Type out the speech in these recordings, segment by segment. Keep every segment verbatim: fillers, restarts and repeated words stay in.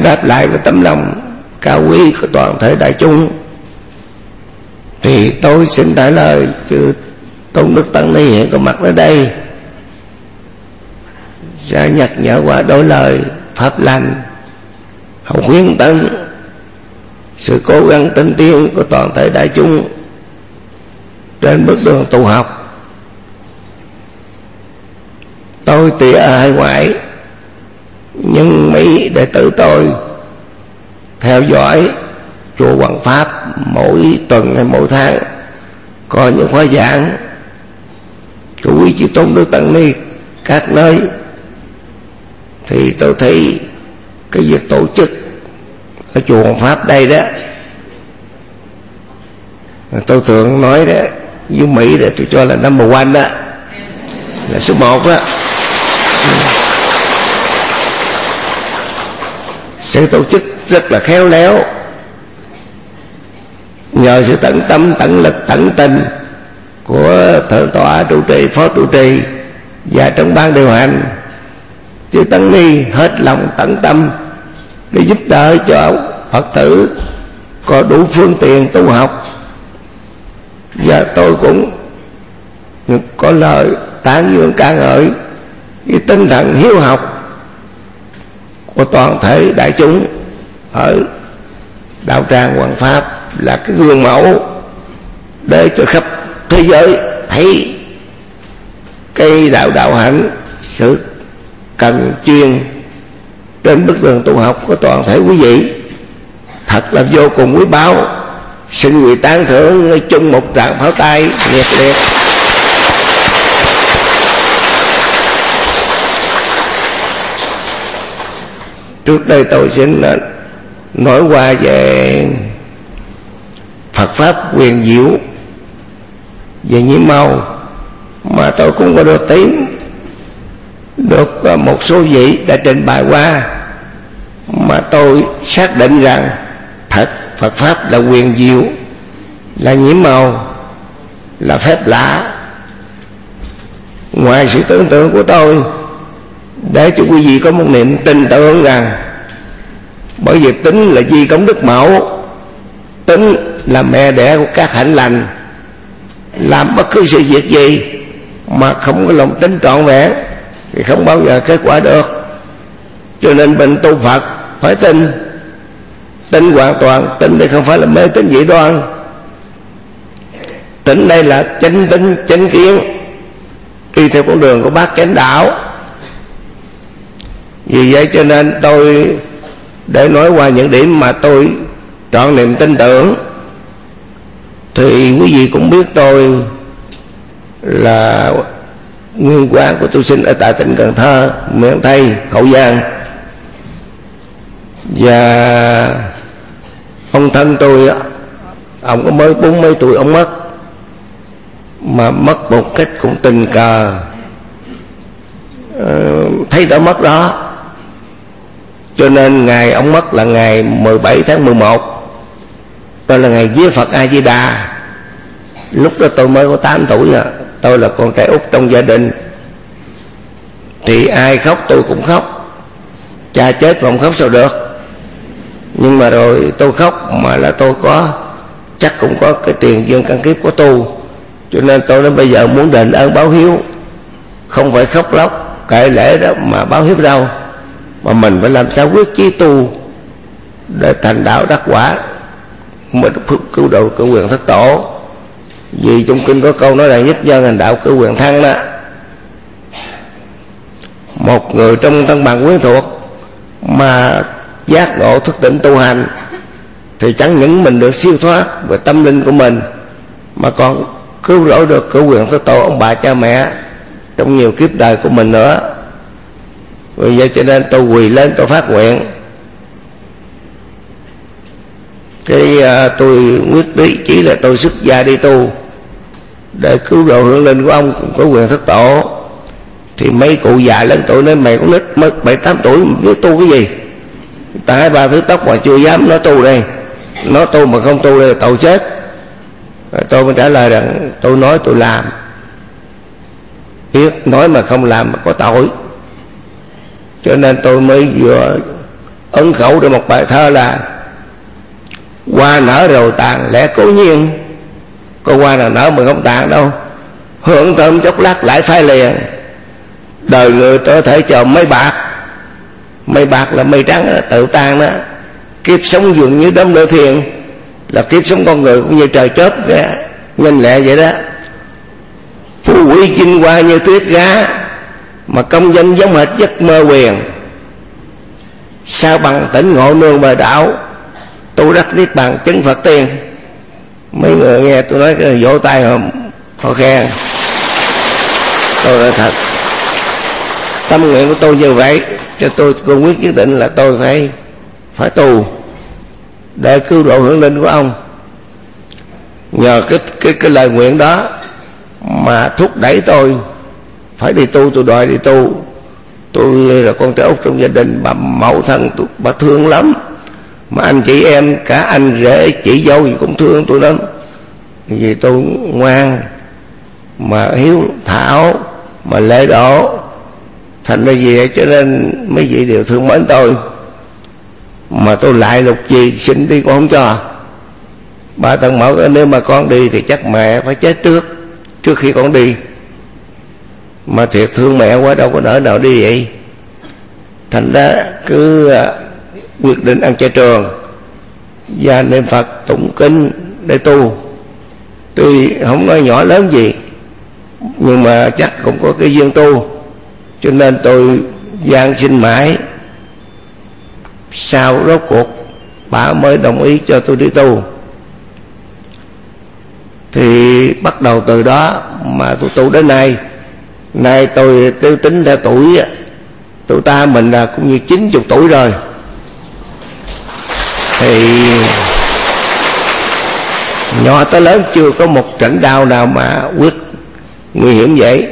đáp lại với tấm lòng cao quý của toàn thể đại chúng, thì tôi xin trả lời chư Tôn Đức Tăng Ni hiện có mặt ở đây sẽ nhắc nhở qua đôi lời pháp lành, hậu khuyến tấn sự cố gắng tinh tiến của toàn thể đại chúng trên bước đường tu học. Tôi tuy ở hải ngoại, nhưng mấy đệ tử tôi theo dõi chùa Hoàng Pháp mỗi tuần hay mỗi tháng có những khóa giảng của quý chư Tôn Đức Tăng Ni các nơi, thì tôi thấy cái việc tổ chức ở chùa Hoàng Pháp đây đó, tôi thường nói đó, với Mỹ để tôi cho là number one đó, là số một đó. Sự tổ chức rất là khéo léo, nhờ sự tận tâm, tận lực, tận tình của thượng tọa trụ trì, phó trụ trì và trong ban điều hành, chư tăng ni hết lòng tận tâm để giúp đỡ cho Phật tử có đủ phương tiện tu học. Và tôi cũng có lời tán dương ca ngợi cái tinh thần hiếu học của toàn thể đại chúng ở đạo tràng Hoàng Pháp, là cái gương mẫu để cho khắp thế giới thấy cái đạo đạo hạnh, sự cần chuyên trên bước đường tu học của toàn thể quý vị thật là vô cùng quý báu. Xin quý tán thưởng chung một tràng pháo tay nhiệt liệt. Trước đây tôi xin nói qua về Phật Pháp quyền diệu về nhiễm màu, mà tôi cũng có được tín được một số vị đã trình bày qua, mà tôi xác định rằng thật Phật Pháp là quyền diệu, là nhiễm màu, là phép lạ ngoài sự tưởng tượng của tôi, để cho quý vị có một niềm tin tưởng rằng, bởi vì tính là di công đức mẫu, tính là mẹ đẻ của các hạnh lành, làm bất cứ sự việc gì mà không có lòng tính trọn vẹn thì không bao giờ kết quả được. Cho nên mình tu Phật phải tin, tin hoàn toàn. Tin đây không phải là mê tín dị đoan, tin đây là chánh tín chánh kiến, đi theo con đường của bác chánh đạo. Vì vậy cho nên tôi để nói qua những điểm mà tôi trọn niềm tin tưởng, thì quý vị cũng biết tôi là nguyên quán của tu sinh ở tại tỉnh Cần Thơ, miền Tây, Hậu Giang. Và ông thân tôi, ông có mới bốn mấy tuổi ông mất, mà mất một cách cũng tình cờ, thấy đã mất đó. Cho nên ngày ông mất là ngày mười bảy tháng mười một, đó là ngày vía Phật A Di Đà. Lúc đó tôi mới có tám tuổi à, tôi là con trai út trong gia đình, thì ai khóc tôi cũng khóc. Cha chết mà không khóc sao được. Nhưng mà rồi tôi khóc mà là tôi có, chắc cũng có cái tiền duyên căn kiếp của tu. Cho nên tôi nói bây giờ muốn đền ơn báo hiếu, không phải khóc lóc kệ lễ đó mà báo hiếu đâu, mà mình phải làm sao quyết chí tu để thành đạo đắc quả, mình cứu độ cứu quyền thất tổ. Vì trong kinh có câu nói là nhất nhân hành đạo cứu quyền thăng đó. Một người trong thân bằng quyến thuộc mà giác ngộ thức tỉnh tu hành, thì chẳng những mình được siêu thoát về tâm linh của mình, mà còn cứu rỗi được cứu quyền thất tổ ông bà cha mẹ trong nhiều kiếp đời của mình nữa. Vì vậy cho nên tôi quỳ lên tôi phát nguyện, cái uh, tôi quyết định chỉ là tôi xuất gia đi tu để cứu độ hưởng linh của ông cũng có quyền thất tổ. Thì mấy cụ già lớn tuổi nói mày con nít mất bảy tám tuổi biết tu cái gì, ta hai ba thứ tóc mà chưa dám nói tu đây, nói tu mà không tu đây là tội chết. Rồi tôi mới trả lời rằng tôi nói tôi làm, biết nói mà không làm mà có tội. Cho nên tôi mới vừa ấn khẩu trong một bài thơ là: hoa nở rồi tàn lẽ cố nhiên, có hoa nào nở mà không tàn đâu, hưởng thơm chốc lát lại phai liền. Đời người có thể cho mây bạc, mây bạc là mây trắng đó, tự tan đó. Kiếp sống dường như đám lửa thiền, là kiếp sống con người cũng như trời chớp nhanh lẹ vậy đó. Phú quý chinh qua như tuyết giá, mà công danh giống hệt giấc mơ quyền. Sao bằng tỉnh ngộ nương bờ đảo, tu đắc niết bàn chứng Phật tiên. Mấy người nghe tôi nói cái vỗ tay họ, họ khen. Tôi nói thật, tâm nguyện của tôi như vậy, cho tôi cương quyết quyết định là tôi phải phải tu để cứu độ hưởng linh của ông. Nhờ cái cái cái lời nguyện đó mà thúc đẩy tôi phải đi tu. Tôi đòi đi tu. Tôi là con trai út trong gia đình, bà mẫu thân tôi, bà thương lắm. Mà anh chị em, cả anh rể chị dâu gì cũng thương tôi lắm, vì tôi ngoan mà hiếu thảo mà lễ độ. Thành ra gì vậy, cho nên mấy vị đều thương mến tôi. Mà tôi lại lục gì xin đi con không cho. Bà Tân Mẫu nói nếu mà con đi thì chắc mẹ phải chết trước, trước khi con đi. Mà thiệt thương mẹ quá, đâu có nỡ nào đi vậy. Thành ra cứ quyết định ăn chay trường và niệm Phật tụng kinh để tu. Tuy không nói nhỏ lớn gì, nhưng mà chắc cũng có cái duyên tu, cho nên tôi van xin mãi. Sau rốt cuộc bà mới đồng ý cho tôi đi tu. Thì bắt đầu từ đó mà tôi tu đến nay. Nay tôi tiêu tính theo tuổi, tụi ta mình là cũng như chín mươi tuổi rồi. Thì nhỏ tới lớn chưa có một trận đau nào mà quyết nguy hiểm vậy.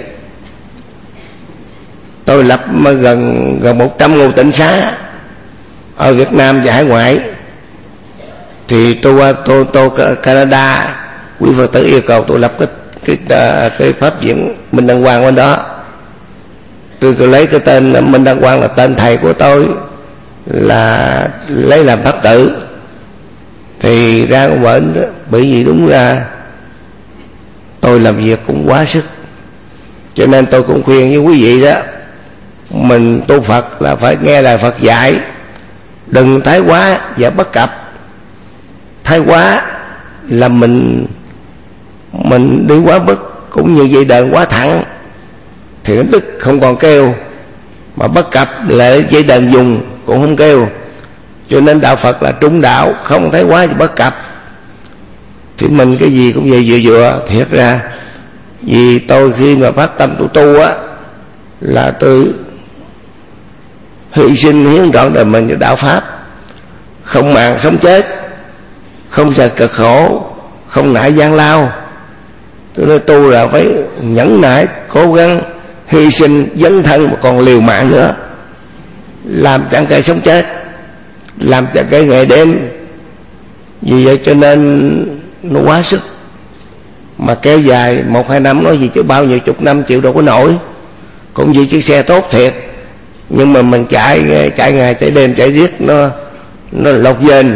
Tôi lập gần gần một trăm ngôi tịnh xá ở Việt Nam và hải ngoại. Thì tôi qua tôi, tôi Canada, quý Phật tử yêu cầu tôi lập cái cái cái pháp viện Minh Đăng Quang bên đó. Tôi tôi lấy cái tên Minh Đăng Quang là tên thầy của tôi, là lấy làm pháp tử. Thì ra bệnh đó, bởi vì đúng ra tôi làm việc cũng quá sức, cho nên tôi cũng khuyên với quý vị đó, mình tu Phật là phải nghe lời Phật dạy, đừng thái quá và bất cập. Thái quá là mình mình đi quá mức, cũng như dây đờn quá thẳng thì nó đứt không còn kêu, mà bất cập là dây đờn dùng cũng không kêu. Cho nên đạo Phật là trung đạo, không thái quá và bất cập. Thì mình cái gì cũng vậy, vừa vừa. Thiệt ra vì tôi khi mà phát tâm tu tu á, là tôi hy sinh hiến trọn đời mình cho đạo Pháp, không màng sống chết, không sợ cực khổ, không nại gian lao. Tôi nói tu là phải nhẫn nại, cố gắng, hy sinh, dấn thân mà còn liều mạng nữa, làm chẳng kể sống chết, làm chẳng kể ngày đêm. Vì vậy cho nên nó quá sức. Mà kéo dài một hai năm nói gì chứ bao nhiêu chục năm chịu đâu có nổi. Cũng vì chiếc xe tốt thiệt, nhưng mà mình chạy chạy ngày chạy đêm chạy riết nó nó lột dền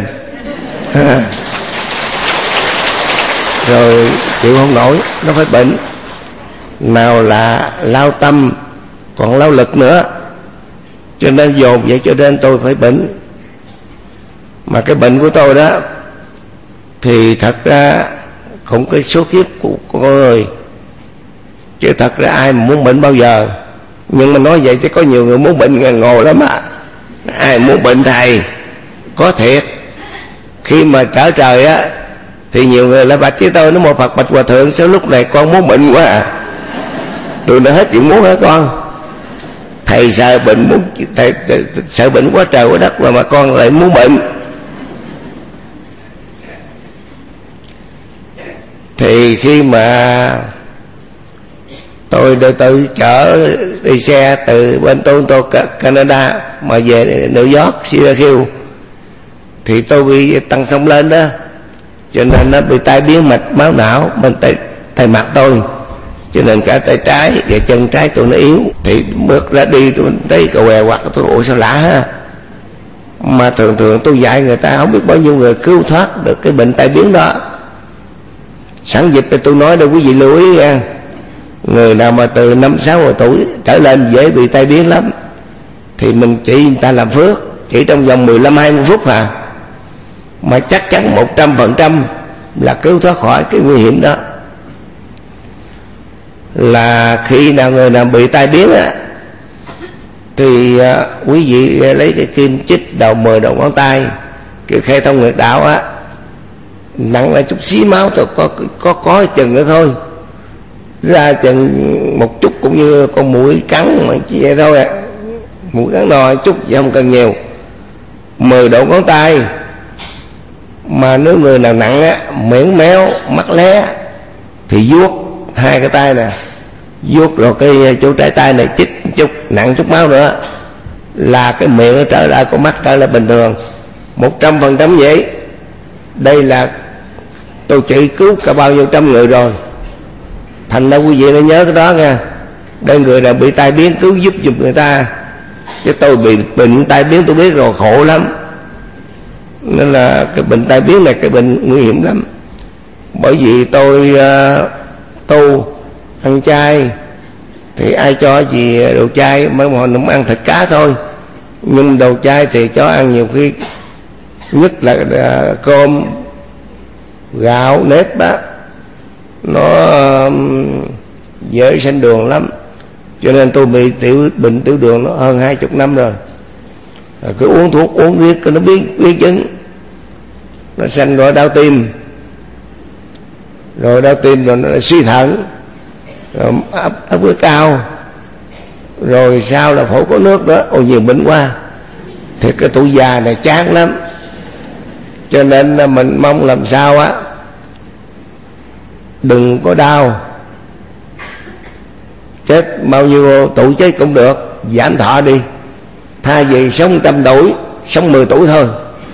rồi chịu không nổi, nó phải bệnh. Nào là lao tâm còn lao lực nữa, cho nên dồn vậy cho nên tôi phải bệnh. Mà cái bệnh của tôi đó thì thật ra cũng cái số kiếp của con người, chứ thật ra ai mà muốn bệnh bao giờ. Nhưng mà nói vậy chứ có nhiều người muốn bệnh ngộ lắm à. Ai muốn bệnh thầy có thiệt. Khi mà trở trời á thì nhiều người lại bạch với tôi, nó một Phật bạch Hòa Thượng, sao lúc này con muốn bệnh quá à. Tôi đã hết chuyện muốn hả con. Thầy sợ bệnh muốn thầy, thầy, thầy, sợ bệnh quá trời quá đất mà, mà con lại muốn bệnh. Thì khi mà tôi tôi tự chở đi xe từ bên Toronto Canada mà về New York Syracuse, thì tôi bị tăng sông lên đó, cho nên nó bị tai biến mạch máu não bên tay tay mặt tôi, cho nên cả tay trái và chân trái tôi nó yếu. Thì bước ra đi tôi thấy cà què quặt, tôi ủa sao lạ ha. Mà thường thường tôi dạy người ta không biết bao nhiêu người cứu thoát được cái bệnh tai biến đó. Sẵn dịp thì tôi nói để quý vị lưu ý nha, người nào mà từ năm sáu mươi tuổi trở lên dễ bị tai biến lắm, thì mình chỉ người ta làm phước, chỉ trong vòng mười lăm hai mươi phút à, mà chắc chắn một trăm phần trăm là cứu thoát khỏi cái nguy hiểm đó. Là khi nào người nào bị tai biến á, thì à, quý vị lấy cái kim chích đầu mười đầu ngón tay, kiểu khai thông nguyệt đạo á, nặng lại chút xí máu thôi, có có có chừng nữa thôi, ra chừng một chút, cũng như con mũi cắn mà chỉ vậy thôi à, mũi cắn no chút chứ không cần nhiều, mười đầu ngón tay. Mà nếu người nào nặng á, miệng méo mắt lé, thì vuốt hai cái tay nè, vuốt rồi cái chỗ trái tay này chích chút nặng chút máu nữa, là cái miệng nó trở lại, con mắt trở lại bình thường, một trăm phần trăm vậy. Đây là tôi chỉ cứu cả bao nhiêu trăm người rồi, thành ra quý vị nên nhớ cái đó nha. Đây người nào bị tai biến cứu giúp giùm người ta, chứ tôi bị bệnh tai biến tôi biết rồi, khổ lắm. Nên là cái bệnh tai biến này cái bệnh nguy hiểm lắm. Bởi vì tôi uh, tu ăn chay, thì ai cho gì đồ chay, mấy món cũng ăn thịt cá thôi, nhưng đồ chay thì cho ăn nhiều khi, nhất là uh, cơm gạo nếp á, nó uh, dễ sanh đường lắm. Cho nên tôi bị tiểu bệnh tiểu đường nó hơn hai chục năm rồi. Rồi cứ uống thuốc uống riết nó biến biến chứng, nó sanh rồi đau tim, rồi đau tim rồi nó suy thận, rồi áp áp huyết cao, rồi sau là phổi có nước đó. Ôi nhiều bệnh quá, thì cái tuổi già này chán lắm. Cho nên mình mong làm sao á, đừng có đau, chết bao nhiêu tuổi chết cũng được, giảm thọ đi. Thay vì sống trăm tuổi, sống mười tuổi thôi,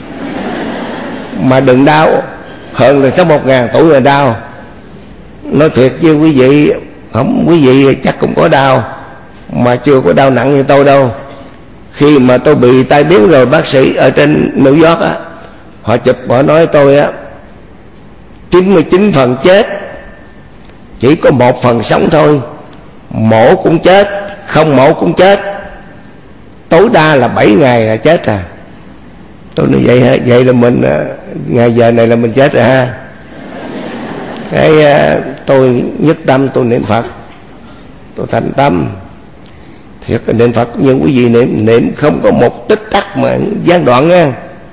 mà đừng đau. Hơn là sống một ngàn tuổi là đau. Nói thiệt với quý vị, không, quý vị chắc cũng có đau, mà chưa có đau nặng như tôi đâu. Khi mà tôi bị tai biến rồi, bác sĩ ở trên New York á, họ chụp họ nói tôi á, chín mươi chín phần chết, chỉ có một phần sống thôi. Mổ cũng chết, không mổ cũng chết, tối đa là bảy ngày là chết à. Tôi nói vậy hả? Vậy là mình ngày giờ này là mình chết rồi ha. Cái tôi nhất tâm tôi niệm Phật, tôi thành tâm thiệt. Niệm Phật nhưng quý vị niệm niệm không có một tích tắc mà gián đoạn nha.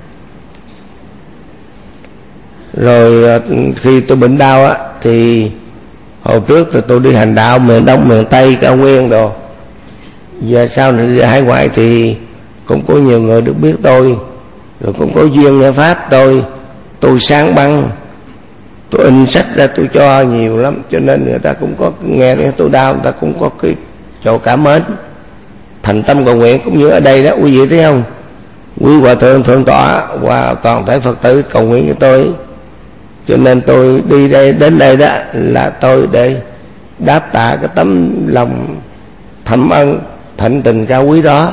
Rồi khi tôi bệnh đau á, thì hồi trước thì tôi đi hành đạo miền Đông miền Tây cao nguyên rồi, giờ sau này đi hải ngoại thì cũng có nhiều người được biết tôi, rồi cũng có duyên nghe pháp tôi. Tôi sáng băng, tôi in sách ra tôi cho nhiều lắm, cho nên người ta cũng có nghe tôi đau, người ta cũng có cái chỗ cảm mến, thành tâm cầu nguyện. Cũng như ở đây đó, quý vị thấy không, quý hòa thượng thượng tọa và toàn thể Phật tử cầu nguyện với tôi. Cho nên tôi đi đây đến đây đó là tôi để đáp tạ cái tấm lòng thầm ân thịnh tình cao quý đó.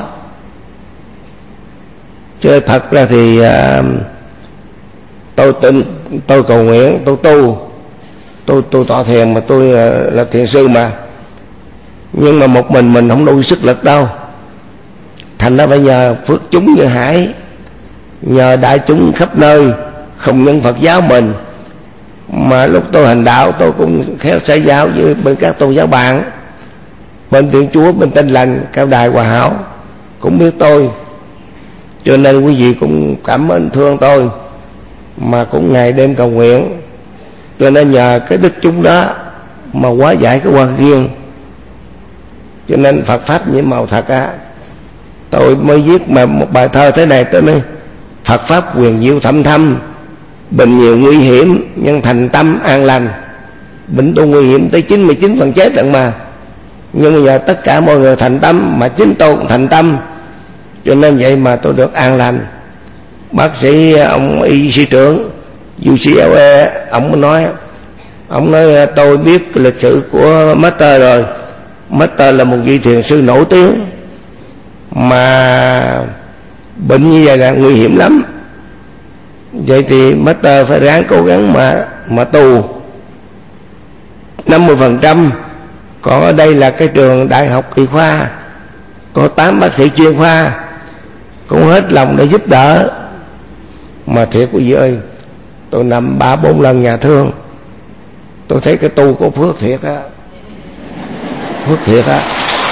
Chứ thật ra thì uh, tôi tin, tôi cầu nguyện, tôi tu, tôi tôi tọa thiền mà tôi uh, là thiền sư mà, nhưng mà một mình mình không đủ sức lực đâu. Thành ra phải nhờ phước chúng như hải, nhờ đại chúng khắp nơi không những Phật giáo mình, mà lúc tôi hành đạo tôi cũng khéo xã giao với bên các tôn giáo bạn, bên Thiên Chúa, bên Tin Lành, Cao Đài, Hòa Hảo cũng biết tôi. Cho nên quý vị cũng cảm ơn thương tôi, mà cũng ngày đêm cầu nguyện. Cho nên nhờ cái đức chúng đó mà hóa giải cái quan riêng. Cho nên Phật pháp nhiệm màu thật á. Tôi mới viết mà một bài thơ thế này, tôi nói Phật pháp quyền diệu thâm thâm, bệnh nhiều nguy hiểm nhưng thành tâm an lành. Bệnh tôi nguy hiểm tới chín mươi chín phần chết lận mà, nhưng bây giờ tất cả mọi người thành tâm, mà chính tôi cũng thành tâm, cho nên vậy mà tôi được an lành. Bác sĩ ông y sĩ trưởng u xê lờ a, ông nói ông nói tôi biết lịch sử của Master rồi. Master là một vị thiền sư nổi tiếng, mà Bệnh như vậy là nguy hiểm lắm. Vậy thì Master phải ráng cố gắng mà mà tu năm mươi phần trăm. Còn ở đây là cái trường đại học y khoa, có tám bác sĩ chuyên khoa, cũng hết lòng để giúp đỡ. Mà thiệt quý vị ơi, tôi nằm ba bốn lần nhà thương, tôi thấy cái tu có phước thiệt á, phước thiệt á.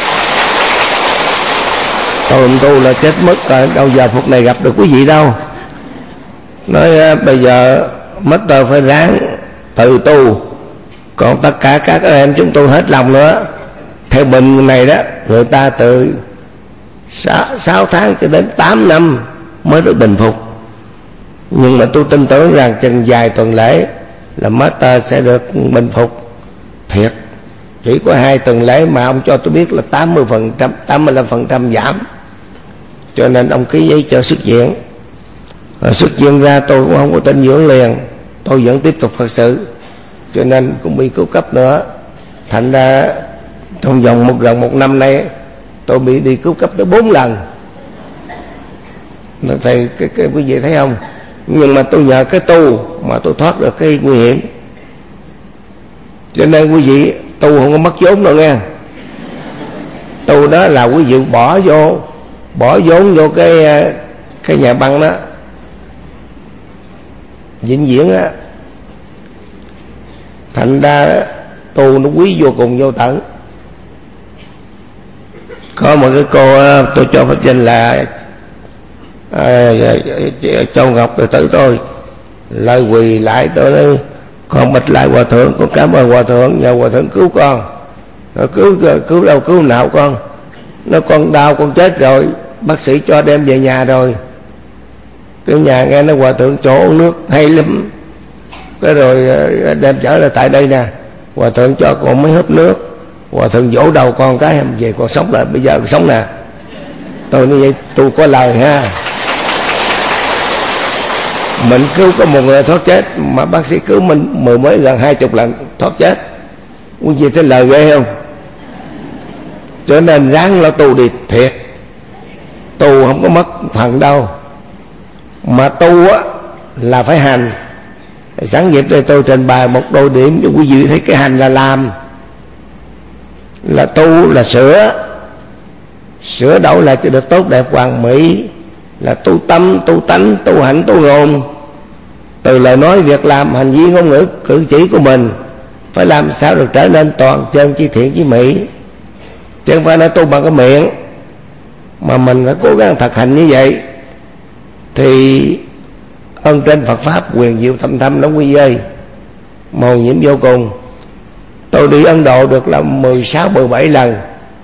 Tôi không tu là chết mất rồi, đâu giờ phút này gặp được quý vị đâu. Nói bây giờ Master phải ráng tự tu, còn tất cả các em chúng tôi hết lòng nữa. Theo bệnh này đó, người ta từ sáu tháng cho đến tám năm mới được bình phục. Nhưng mà tôi tin tưởng rằng chừng vài tuần lễ là Master sẽ được bình phục thiệt. Chỉ có hai tuần lễ mà ông cho tôi biết là tám mươi phần trăm, tám mươi lăm phần trăm giảm. Cho nên ông ký giấy cho xuất viện. Rồi xuất viện ra tôi cũng không có tin dưỡng liền, tôi vẫn tiếp tục Phật sự, cho nên cũng bị cứu cấp nữa. Thành ra trong vòng một gần một năm nay tôi bị đi cứu cấp tới bốn lần. Thầy cái, cái quý vị thấy không? Nhưng mà tôi nhờ cái tu mà tôi thoát được cái nguy hiểm. Cho nên quý vị tu không có mất vốn đâu nghe. Tu đó là quý vị bỏ vô, bỏ vốn vô cái cái nhà băng đó, vĩnh viễn á. Thành ra tu nó quý vô cùng vô tận. Có một cái cô tôi cho pháp danh là à, Châu Ngọc từ tử tôi, lời quỳ lại tôi nói: con bạch lại hòa thượng, con cảm ơn hòa thượng, nhờ hòa thượng cứu con. Rồi cứu cứu đâu cứu nào con? Nó con đau con chết rồi, bác sĩ cho đem về nhà rồi. Cái nhà nghe nó hòa thượng chỗ uống nước hay lắm, cái rồi đem trở lại tại đây nè, hòa thượng cho con mấy hớp nước, hòa thượng vỗ đầu con cái em về con sống lại, bây giờ con sống nè. Tôi như vậy tôi có lời ha. Mình cứu có một người thoát chết, mà bác sĩ cứu mình mười mấy gần hai chục lần thoát chết. Quý vị thấy lời ghê không? Cho nên ráng lo tu đi thiệt. Tu không có mất phần đâu, mà tu á là phải hành. Sáng dịp đây tôi trình bày một đôi điểm cho quý vị thấy cái hành là làm, là tu là sửa, sửa đổi lại cho được tốt đẹp hoàn mỹ, là tu tâm, tu tánh, tu hạnh, tu hồn. Từ lời nói, việc làm, hành vi, ngôn ngữ, cử chỉ của mình phải làm sao được trở nên toàn chân chi thiện chi mỹ. Chứ không phải nói tu bằng cái miệng, mà mình phải cố gắng thực hành như vậy thì ơn trên Phật Pháp quyền diệu thâm thâm lắm quý vị ơi, mầu nhiệm vô cùng. Tôi đi Ấn Độ được là mười sáu mười bảy lần,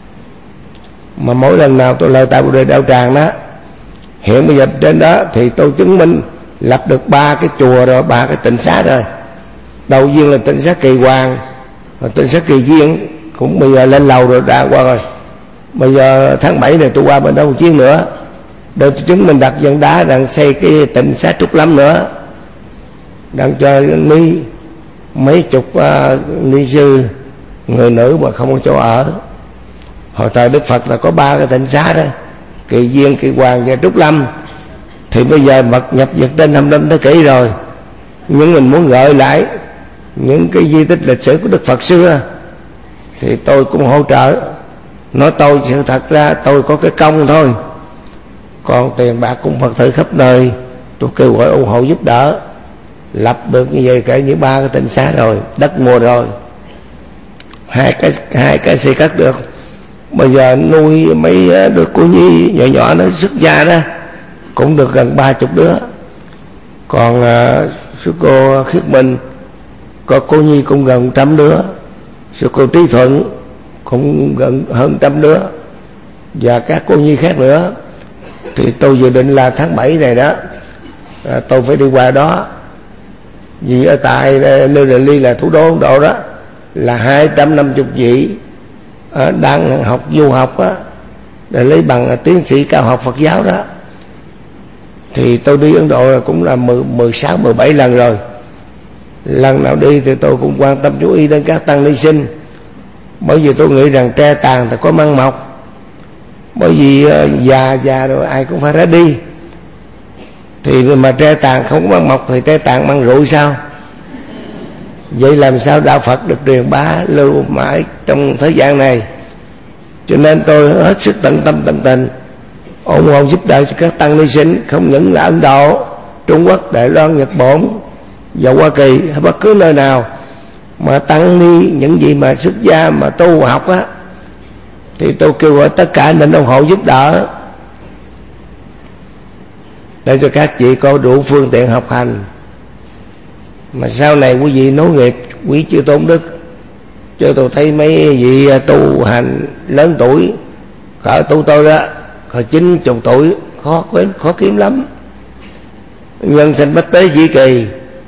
mà mỗi lần nào tôi lời tại Bồ Đề Đạo Tràng đó. Hiện bây giờ trên đó thì tôi chứng minh lập được ba cái chùa rồi, ba cái tịnh xá rồi. Đầu tiên là tịnh xá Kỳ Hoàng, rồi tịnh xá Kỳ Viên cũng bây giờ lên lầu rồi, đã qua rồi. Bây giờ tháng bảy này tôi qua bên đó một chuyến nữa, để tôi chứng minh đặt dân đá đang xây cái tịnh xá Trúc Lâm nữa, đang cho ni mấy chục uh, ni sư người nữ mà không có chỗ ở. Hồi thời Đức Phật là có ba cái tịnh xá đó, Kỳ Viên, Kỳ Hoàng và Trúc Lâm. Thì bây giờ mật nhập Việt trên năm năm thế kỷ rồi, nhưng mình muốn gợi lại những cái di tích lịch sử của Đức Phật xưa thì tôi cũng hỗ trợ. Nói tôi sự thật ra tôi có cái công thôi, còn tiền bạc cũng Phật tử khắp nơi tôi kêu gọi ủng hộ giúp đỡ, lập được như vậy kể những ba cái tịnh xá rồi, đất mua rồi, hai cái hai cái xây cất được. Bây giờ nuôi mấy đứa cô nhi nhỏ nhỏ nó xuất gia đó cũng được gần ba chục đứa. Còn uh, sư cô Khiết Minh có cô nhi cũng gần trăm đứa, sư cô Trí Thuận cũng gần hơn trăm đứa, và các cô nhi khác nữa. Thì tôi dự định là tháng bảy này đó à, tôi phải đi qua đó, vì ở tại New Delhi là thủ đô Ấn Độ đó, là hai trăm năm mươi vị à, đang học du học á, để lấy bằng tiến sĩ cao học Phật giáo đó. Thì tôi đi Ấn Độ cũng là mười sáu mười bảy lần rồi. Lần nào đi thì tôi cũng quan tâm chú ý đến các tăng ni sinh, bởi vì tôi nghĩ rằng tre tàn thì có măng mọc. Bởi vì uh, già già rồi ai cũng phải ra đi, Thì mà tre tàn không có bằng mộc thì tre tàn bằng rượu sao? Vậy làm sao đạo Phật được truyền bá lưu mãi trong thời gian này? Cho nên tôi hết sức tận tâm tận tình ủng hộ giúp đỡ cho các tăng ni sinh, không những là Ấn Độ, Trung Quốc, Đài Loan, Nhật Bản và Hoa Kỳ hay bất cứ nơi nào mà tăng ni những gì mà xuất gia mà tu học á, thì tôi kêu gọi tất cả nên ủng hộ giúp đỡ để cho các vị có đủ phương tiện học hành, mà sau này quý vị nối nghiệp quý chư tôn đức. Cho tôi thấy mấy vị tu hành lớn tuổi cỡ tu tôi đó, cỡ chín chục tuổi khó quên khó kiếm lắm. Nhân sinh bách tế dĩ kỳ,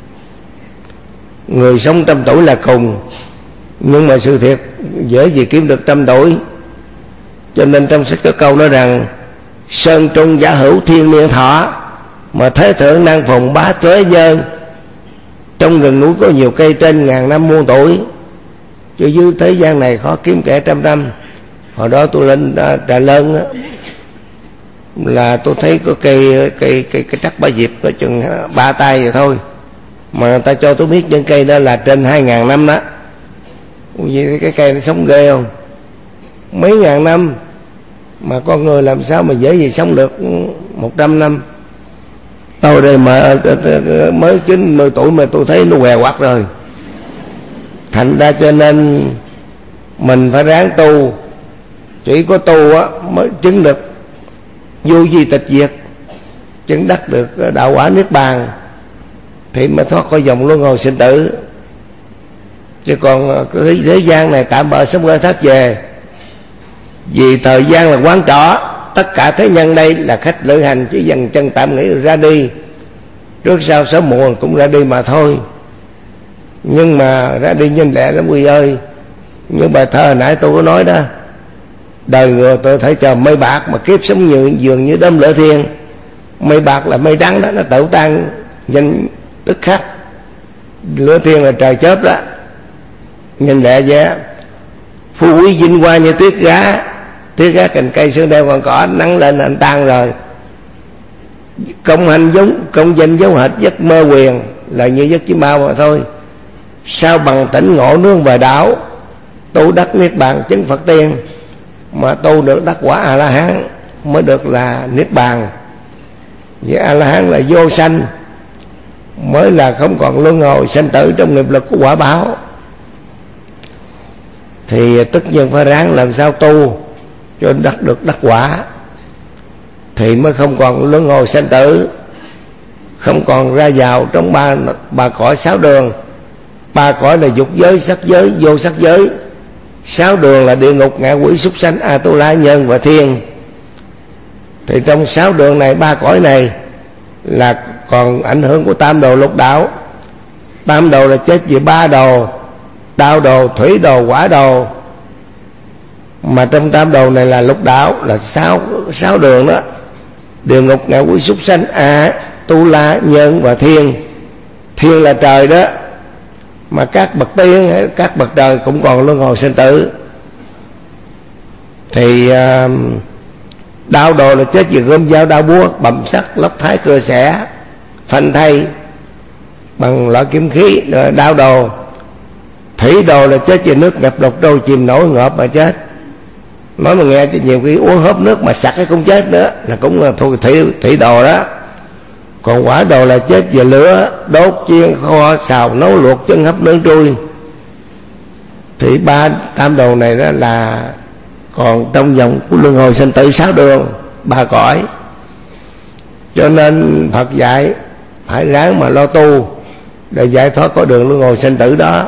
người sống trăm tuổi là cùng, nhưng mà sự thiệt dễ gì kiếm được trăm tuổi. Cho nên trong sách có câu nói rằng sơn trung giả hữu thiên niên thọ, mà thế thượng năng phùng bá tuế nhân. Trong rừng núi có nhiều cây trên ngàn năm muôn tuổi, chứ dưới thế gian này khó kiếm kẻ trăm năm. Hồi đó tôi lên Trà Lơn á, là tôi thấy có cây cây cây cái trắc bá diệp có chừng ba tay vậy thôi, mà người ta cho tôi biết những cây đó là trên hai ngàn năm đó. Vì cái cây nó sống ghê không? Mấy ngàn năm mà con người làm sao mà dễ gì sống được một trăm năm. Tôi đây mà mới chín mươi tuổi mà tôi thấy nó què quặt rồi. Thành ra cho nên mình phải ráng tu, chỉ có tu á mới chứng được vô vi tịch diệt, chứng đắc được đạo quả niết bàn, thì mới thoát khỏi dòng luân hồi sinh tử. Chứ còn cái thế gian này tạm bợ sống khai thác về, vì thời gian là quán trọ. Tất cả thế nhân đây là khách lữ hành, chỉ dần chân tạm nghỉ rồi ra đi, trước sau sớm muộn cũng ra đi mà thôi. Nhưng mà ra đi nhanh lẹ lắm quý ơi. Như bài thơ hồi nãy tôi có nói đó, đời người tôi thấy chờ mây bạc mà kiếp sống như dường như đâm lửa thiên. Mây bạc là mây trắng đó, nó tự tan nhanh tức khắc. Lửa thiên là trời chớp đó, nhanh lẹ vậy. Phú quý vinh hoa như tuyết gá, tuyết gá cành cây sương đeo còn cỏ, nắng lên anh tan rồi. Công hành giống công danh dấu hệt giấc mơ quyền, là như giấc chim bao mà thôi. Sao bằng tỉnh ngộ nương về đảo, tu đắc niết bàn chứng Phật tiên. Mà tu được đắc quả A La Hán mới được là niết bàn. Vậy A La Hán là vô sanh, mới là không còn luân hồi sanh tử trong nghiệp lực của quả báo. Thì tất nhiên phải ráng làm sao tu cho đắc được đắc quả, thì mới không còn luân hồi sanh tử, không còn ra vào trong ba ba cõi sáu đường. Ba cõi là dục giới, sắc giới, vô sắc giới. Sáu đường là địa ngục, ngạ quỷ, súc sanh, A Tu La, nhân và thiên. Thì trong sáu đường này, ba cõi này là còn ảnh hưởng của tam đồ lục đạo. Tam đồ là chết vì ba đồ: đao đồ, thủy đồ, hỏa đồ. Mà trong tam đồ này là lục đạo, là sáu sáu đường đó: địa ngục, ngạ quỷ, súc sanh, A Tu La, nhân và thiên. Thiên là trời đó, mà các bậc tiên, các bậc trời cũng còn luân hồi sinh tử. Thì uh, đao đồ là chết vì gươm dao đao búa, bầm sắt, lốc thái, cưa xẻ, phanh thay bằng loại kiếm khí, đao đồ. Thủy đồ là chết vì nước ngập độc trôi chìm nổi ngợp mà chết. Nói mà nghe cho nhiều khi uống hớp nước mà sặc cái cũng chết nữa, là cũng là thuộc thủy, thủy đồ đó. Còn hỏa đồ là chết về lửa, đốt, chiên, kho, xào, nấu, luộc, chân, hấp, nướng, trui. Thì ba tam đồ này đó là còn trong vòng của luân hồi sinh tử sáu đường, ba cõi. Cho nên Phật dạy phải ráng mà lo tu để giải thoát có đường luân hồi sinh tử đó.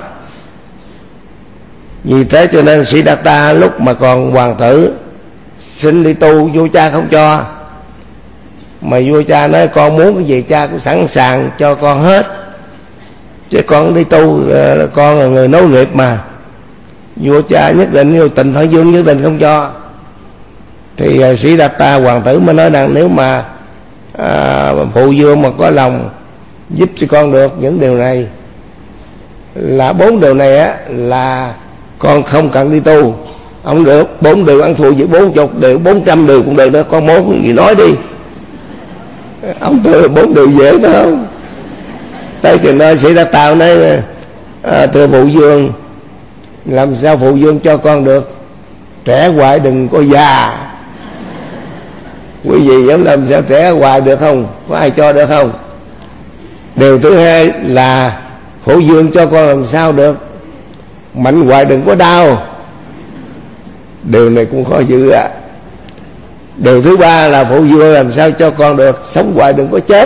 Vì thế cho nên Sĩ Đạt Ta lúc mà còn hoàng tử xin đi tu, vua cha không cho. Mà vua cha nói con muốn cái gì cha cũng sẵn sàng cho con hết, chứ con đi tu, con là người nối nghiệp mà. Vua cha nhất định, yêu tình Phật vương nhất định không cho. Thì uh, Sĩ Đạt Ta hoàng tử mới nói rằng nếu mà uh, phụ vương mà có lòng giúp cho con được những điều này, là bốn điều này á, là con không cần đi tu. Ông được bốn điều ăn thua với bốn chục điều, bốn trăm điều cũng được đó, con muốn gì nói đi. Ông tôi là bốn điều dễ phải không? Tới chừng nói Sĩ Đa Tao nói à, thưa phụ vương, làm sao phụ vương cho con được? Trẻ hoài đừng có già. Quý vị dám làm sao trẻ hoài được không? Có ai cho được không? Điều thứ hai là phụ vương cho con làm sao được? Mạnh hoài đừng có đau. Điều này cũng khó dữ ạ. À. Điều thứ ba là phụ vương làm sao cho con được? Sống hoài đừng có chết.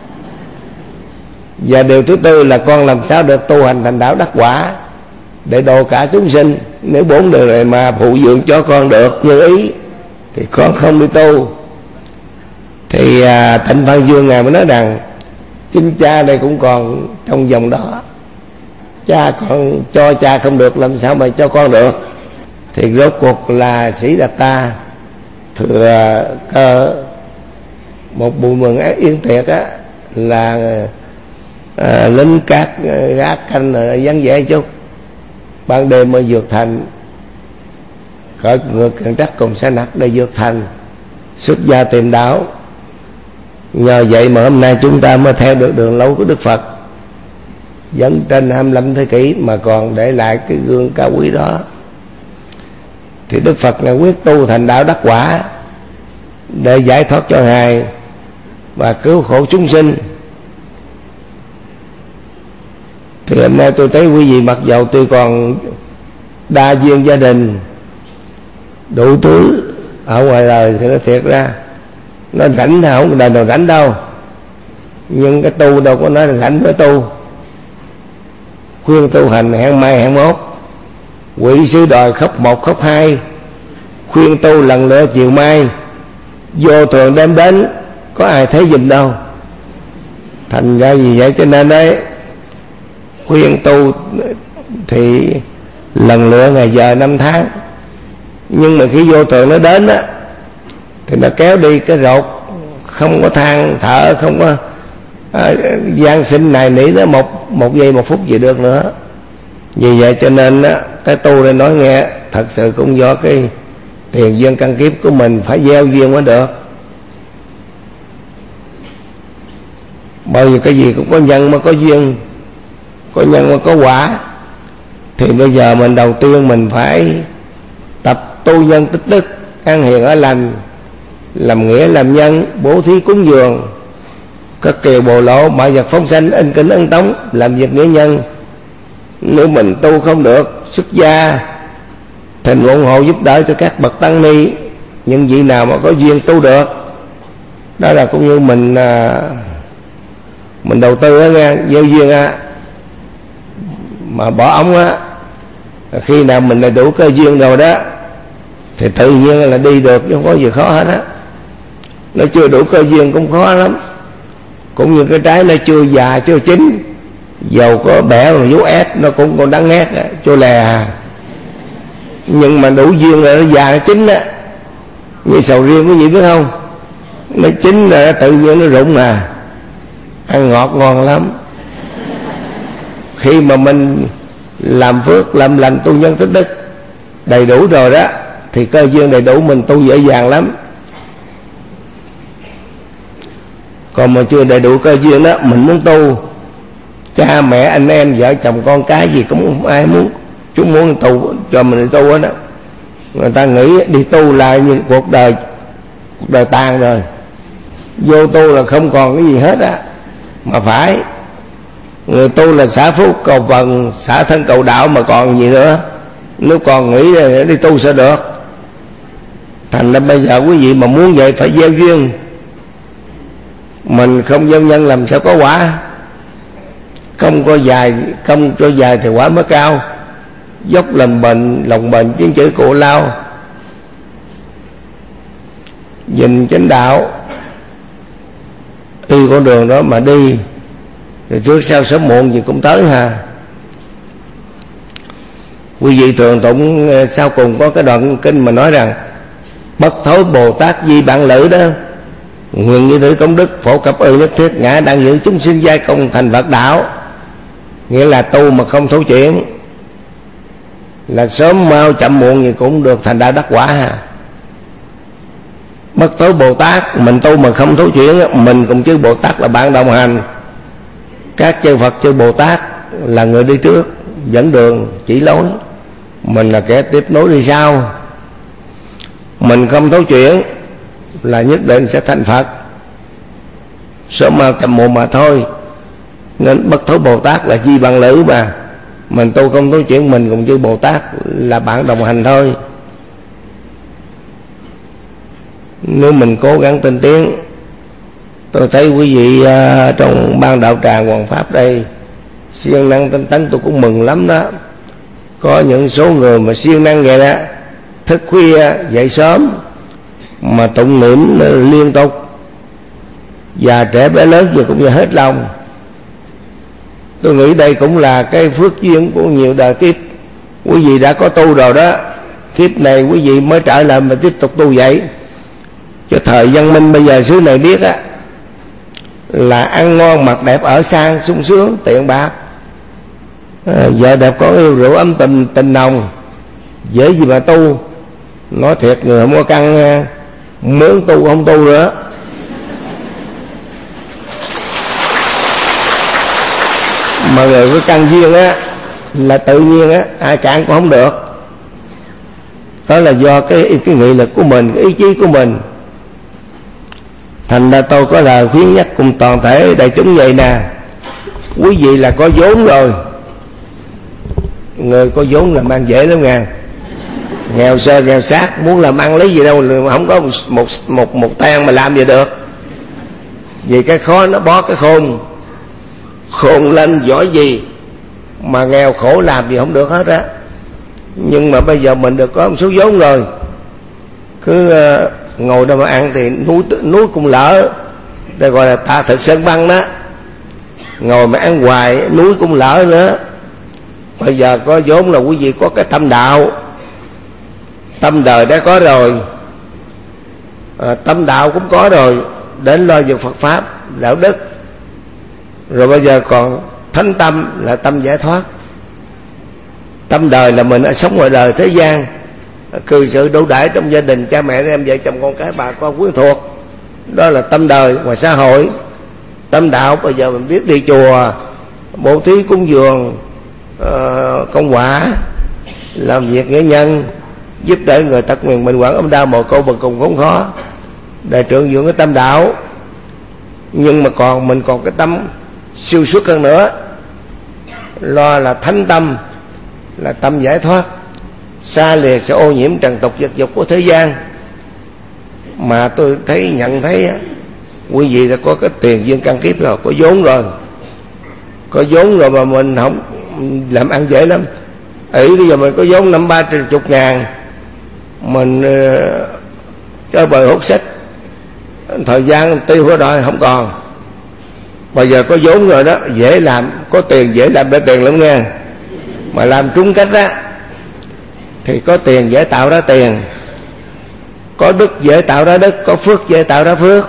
Và điều thứ tư là con làm sao được tu hành thành đạo đắc quả để độ cả chúng sinh. Nếu bốn điều này mà phụ vương cho con được như ý thì con không đi tu. Thì à, Tịnh Phan Vương ngài mới nói rằng chính cha đây cũng còn trong vòng đó. Cha còn cho cha không được, làm sao mà cho con được? Thì rốt cuộc là Sĩ Đạt Ta thừa cơ một buổi mừng yên tiệc á, là à, lính cát gác canh vắng vẻ chút, ban đêm mới vượt thành, khởi ngược kiện trắc cùng xe nặc để vượt thành xuất gia tìm đạo. Nhờ vậy mà hôm nay chúng ta mới theo được đường lối của Đức Phật, vẫn trên hai mươi lăm thế kỷ mà còn để lại cái gương cao quý đó. Thì Đức Phật là quyết tu thành đạo đắc quả để giải thoát cho Ngài và cứu khổ chúng sinh. Thì hôm nay tôi thấy quý vị mặc dầu tôi còn đa duyên gia đình đủ thứ ở ngoài đời thì nó thiệt ra nó rảnh nào không, đời nào rảnh đâu. Nhưng cái tu đâu có nói là rảnh mới tu. Khuyên tu hành hẹn mai hẹn mốt, quỷ sứ đòi khóc một khóc hai, khuyên tu lần nữa chiều mai, vô thường đem đến có ai thấy giùm đâu. Thành ra vì vậy cho nên đấy, khuyên tu thì lần lựa ngày giờ năm tháng, nhưng mà khi vô thường nó đến á thì nó kéo đi cái rột, không có than thở, không có à, gian sinh này nỉ nó một một giây một phút gì được nữa. Vì vậy cho nên á, cái tu này nói nghe thật sự cũng do cái tiền duyên căn kiếp của mình phải gieo duyên mới được. Bởi vì cái gì cũng có nhân mới có duyên, có nhân mới có quả. Thì bây giờ mình đầu tiên mình phải tập tu nhân tích đức, ăn hiền ở lành, làm nghĩa làm nhân, bố thí cúng dường, các kiều bồ lộ, mọi vật phóng sanh, in kính ân tống, làm việc nghĩa nhân. Nếu mình tu không được xuất gia, thỉnh ủng hộ giúp đỡ cho các bậc tăng ni, những vị nào mà có duyên tu được. Đó là cũng như mình à, mình đầu tư á nghe, gieo duyên á, mà bỏ ống á, khi nào mình lại đủ cơ duyên rồi đó thì tự nhiên là đi được, chứ không có gì khó hết á. Nó chưa đủ cơ duyên cũng khó lắm. Cũng như cái trái nó chưa già chưa chín, dầu có bẻ mà vú ép nó cũng còn đắng ngát, cho lè. Nhưng mà đủ duyên là nó già nó chín á, như sầu riêng quý vị biết không, nó chín là tự nhiên nó rụng à, ăn ngọt ngon lắm. Khi mà mình làm phước làm lành tu nhân tích đức đầy đủ rồi đó thì cơ duyên đầy đủ, mình tu dễ dàng lắm. Còn mà chưa đầy đủ cơ duyên đó, mình muốn tu, cha mẹ anh em vợ chồng con cái gì cũng không ai muốn, chúng muốn tu cho mình đi tu đó. Người ta nghĩ đi tu là như cuộc đời cuộc đời tàn rồi, vô tu là không còn cái gì hết á. Mà phải, người tu là xả phúc cầu phần, xả thân cầu đạo mà còn gì nữa. Nếu còn nghĩ là đi tu sao được. Thành ra bây giờ quý vị mà muốn vậy phải gieo duyên. Mình không gieo nhân làm sao có quả. Không có dài, không cho dài thì quả mới cao. Dốc làm bệnh, lòng bệnh chiến chữ cụ lao. Nhìn chánh đạo, y con đường đó mà đi, rồi trước sau sớm muộn gì cũng tới ha. Quý vị thường tụng sau cùng có cái đoạn kinh mà nói rằng bất thối Bồ Tát di bạn lữ đó, nguyện như thử công đức phổ cập ư nhất thiết ngã đang giữ chúng sinh giai công thành Phật đạo. Nghĩa là tu mà không thấu chuyện, là sớm mau chậm muộn gì cũng được thành đạo đắc quả ha. Bất thối Bồ Tát, mình tu mà không thấu chuyển, mình cùng chư Bồ Tát là bạn đồng hành. Các chư Phật chư Bồ Tát là người đi trước dẫn đường chỉ lối, mình là kẻ tiếp nối đi sau. Mình không thấu chuyển là nhất định sẽ thành Phật, sớm mau chậm muộn mà thôi. Nên bất thối Bồ Tát là di bằng lữ mà. Mình tu không thấu chuyển, mình cùng chư Bồ Tát là bạn đồng hành thôi. Nếu mình cố gắng tinh tiến, tôi thấy quý vị uh, trong ban đạo tràng Hoàng Pháp đây siêng năng tinh tấn, tôi cũng mừng lắm đó. Có những số người mà siêng năng vậy đó, thức khuya dậy sớm mà tụng niệm liên tục, già trẻ bé lớn gì cũng như hết lòng. Tôi nghĩ đây cũng là cái phước duyên của nhiều đời kiếp. Quý vị đã có tu rồi đó, kiếp này quý vị mới trở lại mà tiếp tục tu vậy. Cho thời văn minh bây giờ xứ này biết á, là ăn ngon mặc đẹp ở sang sung sướng tiện bạc, à, vợ đẹp có yêu rượu ấm tình tình nồng, dễ gì mà tu. Nói thiệt, người không có căn mướn tu không tu nữa. Mà người có căn duyên á là tự nhiên á, ai cản cũng không được. Đó là do cái cái nghị lực của mình, cái ý chí của mình. Thành ra tôi có lời khuyến nhắc cùng toàn thể đại chúng vậy nè. Quý vị là có vốn rồi, người có vốn làm ăn dễ lắm nha. Nghèo sơ nghèo sát muốn làm ăn lấy gì đâu, không có một một một tan mà làm gì được. Vì cái khó nó bó cái khôn, khôn lên giỏi gì mà nghèo khổ làm gì không được hết á. Nhưng mà bây giờ mình được có một số vốn rồi, cứ uh, ngồi đâu mà ăn thì núi núi cũng lỡ. Đây gọi là tạ thực sơn băng đó. Ngồi mà ăn hoài núi cũng lỡ nữa. Bây giờ có vốn là quý vị có cái tâm đạo, tâm đời đã có rồi, à, tâm đạo cũng có rồi, đến lo việc Phật pháp đạo đức. Rồi bây giờ còn thánh tâm là tâm giải thoát. Tâm đời là mình ở sống ngoài đời thế gian, cư xử đối đãi trong gia đình, cha mẹ em vợ chồng con cái bà con quyến thuộc, đó là tâm đời ngoài xã hội. Tâm đạo bây giờ mình biết đi chùa, bố thí cúng dường, uh, công quả, làm việc nghĩa nhân, giúp đỡ người tật nguyền bệnh hoạn ốm đau mồ côi bần cùng khốn khó, đại trưởng dưỡng cái tâm đạo. Nhưng mà còn mình còn cái tâm siêu xuất hơn nữa, lo là thánh tâm, là tâm giải thoát, xa lìa sự ô nhiễm trần tục vật dục của thế gian. Mà tôi thấy nhận thấy quý vị đã có cái tiền duyên căn kiếp rồi, có vốn rồi, có vốn rồi mà mình không làm ăn dễ lắm. Ý bây giờ mình có vốn năm ba chục ngàn, mình uh, chơi bời hút sách, thời gian tiêu hết rồi không còn. Bây giờ có vốn rồi đó, dễ làm, có tiền dễ làm ra tiền lắm nghe. Mà làm trúng cách á thì có tiền dễ tạo ra tiền, có đức dễ tạo ra đức, có phước dễ tạo ra phước.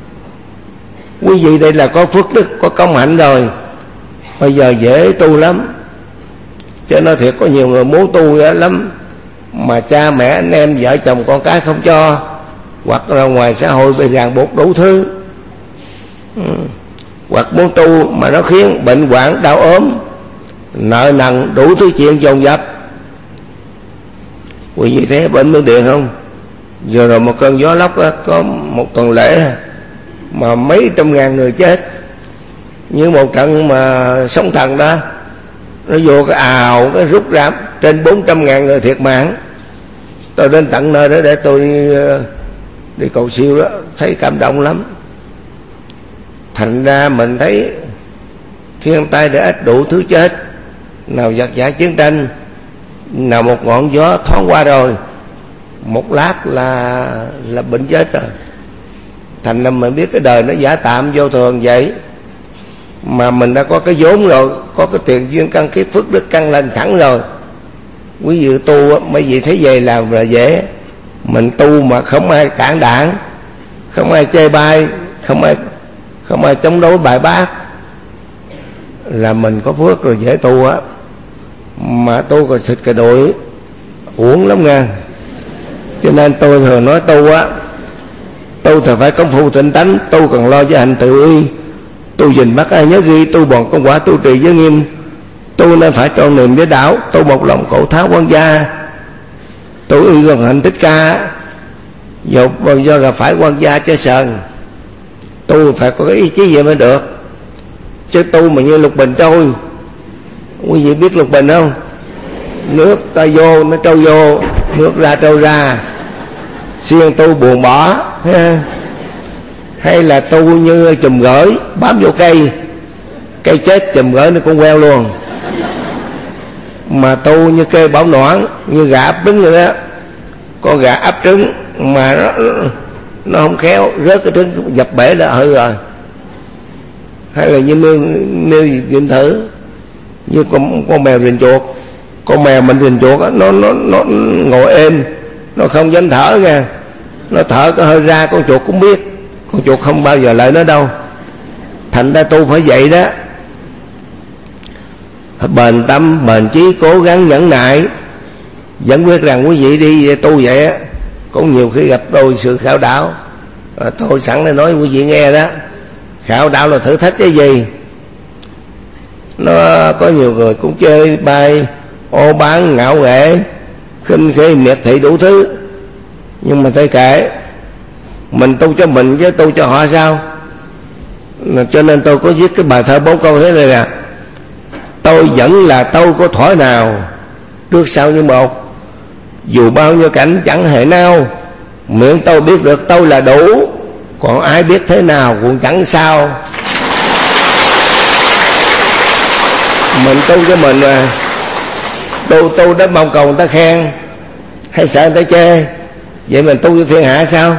Quý vị đây là có phước đức, có công hạnh rồi, bây giờ dễ tu lắm. Cho nên thiệt có nhiều người muốn tu lắm, mà cha mẹ anh em vợ chồng con cái không cho, hoặc ra ngoài xã hội bị ràng buộc đủ thứ. ừ. Hoặc muốn tu mà nó khiến bệnh hoạn đau ốm, nợ nần đủ thứ chuyện dồn dập. Quý vị thấy bệnh Miến Điện không? Vừa rồi một cơn gió lốc đó, có một tuần lễ mà mấy trăm ngàn người chết, như một trận mà sóng thần đó, nó vô cái ào cái rút ra trên bốn trăm ngàn người thiệt mạng. Tôi đến tận nơi đó để tôi đi, đi cầu siêu đó, thấy cảm động lắm. Thành ra mình thấy thiên tai đã ít đủ thứ chết, nào giặc giả chiến tranh, nào một ngọn gió thoáng qua rồi, một lát là là bệnh chết rồi. Thành ra mình biết cái đời nó giả tạm vô thường vậy. Mà mình đã có cái vốn rồi, có cái tiền duyên căn kiếp phước đức căn lên thẳng rồi. Quý vị tu mấy vị thấy vậy làm là dễ. Mình tu mà không ai cản đảng, không ai chê bai, không ai không ai chống đối bài bác, là mình có phước rồi, dễ tu á. Mà tu còn xịt cà đuổi uổng lắm nha. Cho nên tôi thường nói tu á Tu thì phải công phu tịnh tánh, tu cần lo với hành tự uy, tu gìn bắt ai nhớ ghi, tu bọn công quả, tu trì giới nghiêm, tu nên phải tròn niệm với đạo, tu một lòng cổ tháo quan gia, tu y gần hạnh Thích Ca, dù do là phải quan gia chứ sờn, tu phải có cái ý chí vậy mới được. Chứ tu mà như lục bình trôi, quý vị biết lục bình không? Nước ta vô nó trôi vô, nước ra trôi ra. Siêng tu buồn bỏ ha. Hay là tu như chùm gỡi bám vô cây, cây chết chùm gỡi nó cũng queo luôn. Mà tu như cây bảo noãn, như gà ấp trứng vậy đó, con gà ấp trứng mà nó nó không khéo rớt cái trứng dập bể là hư rồi. Hay là như nêu nêu nhìn thử, như con con mèo rình chuột, con mèo mình rình chuột đó, nó nó nó ngồi êm, nó không dám thở nha, nó thở có hơi ra con chuột cũng biết, con chuột không bao giờ lợi nó đâu. Thành ra tu phải vậy đó, bền tâm bền chí, cố gắng nhẫn nại. Vẫn biết rằng quý vị đi tu vậy á, cũng nhiều khi gặp đôi sự khảo đảo. À, tôi sẵn để nói quý vị nghe đó, khảo đảo là thử thách cái gì. Nó có nhiều người cũng chơi bay ô bán ngạo nghệ, khinh khi miệt thị đủ thứ, nhưng mà thôi kệ, mình tu cho mình chứ tu cho họ sao. Cho nên tôi có viết cái bài thơ bốn câu thế này nè: tôi vẫn là tôi của thuở nào, trước sau như một, dù bao nhiêu cảnh chẳng hề nào, miệng tôi biết được tôi là đủ, còn ai biết thế nào cũng chẳng sao. Mình tu cho mình mà, tu tu đó mong cầu người ta khen hay sợ người ta chê, vậy mình tu cho thiên hạ sao?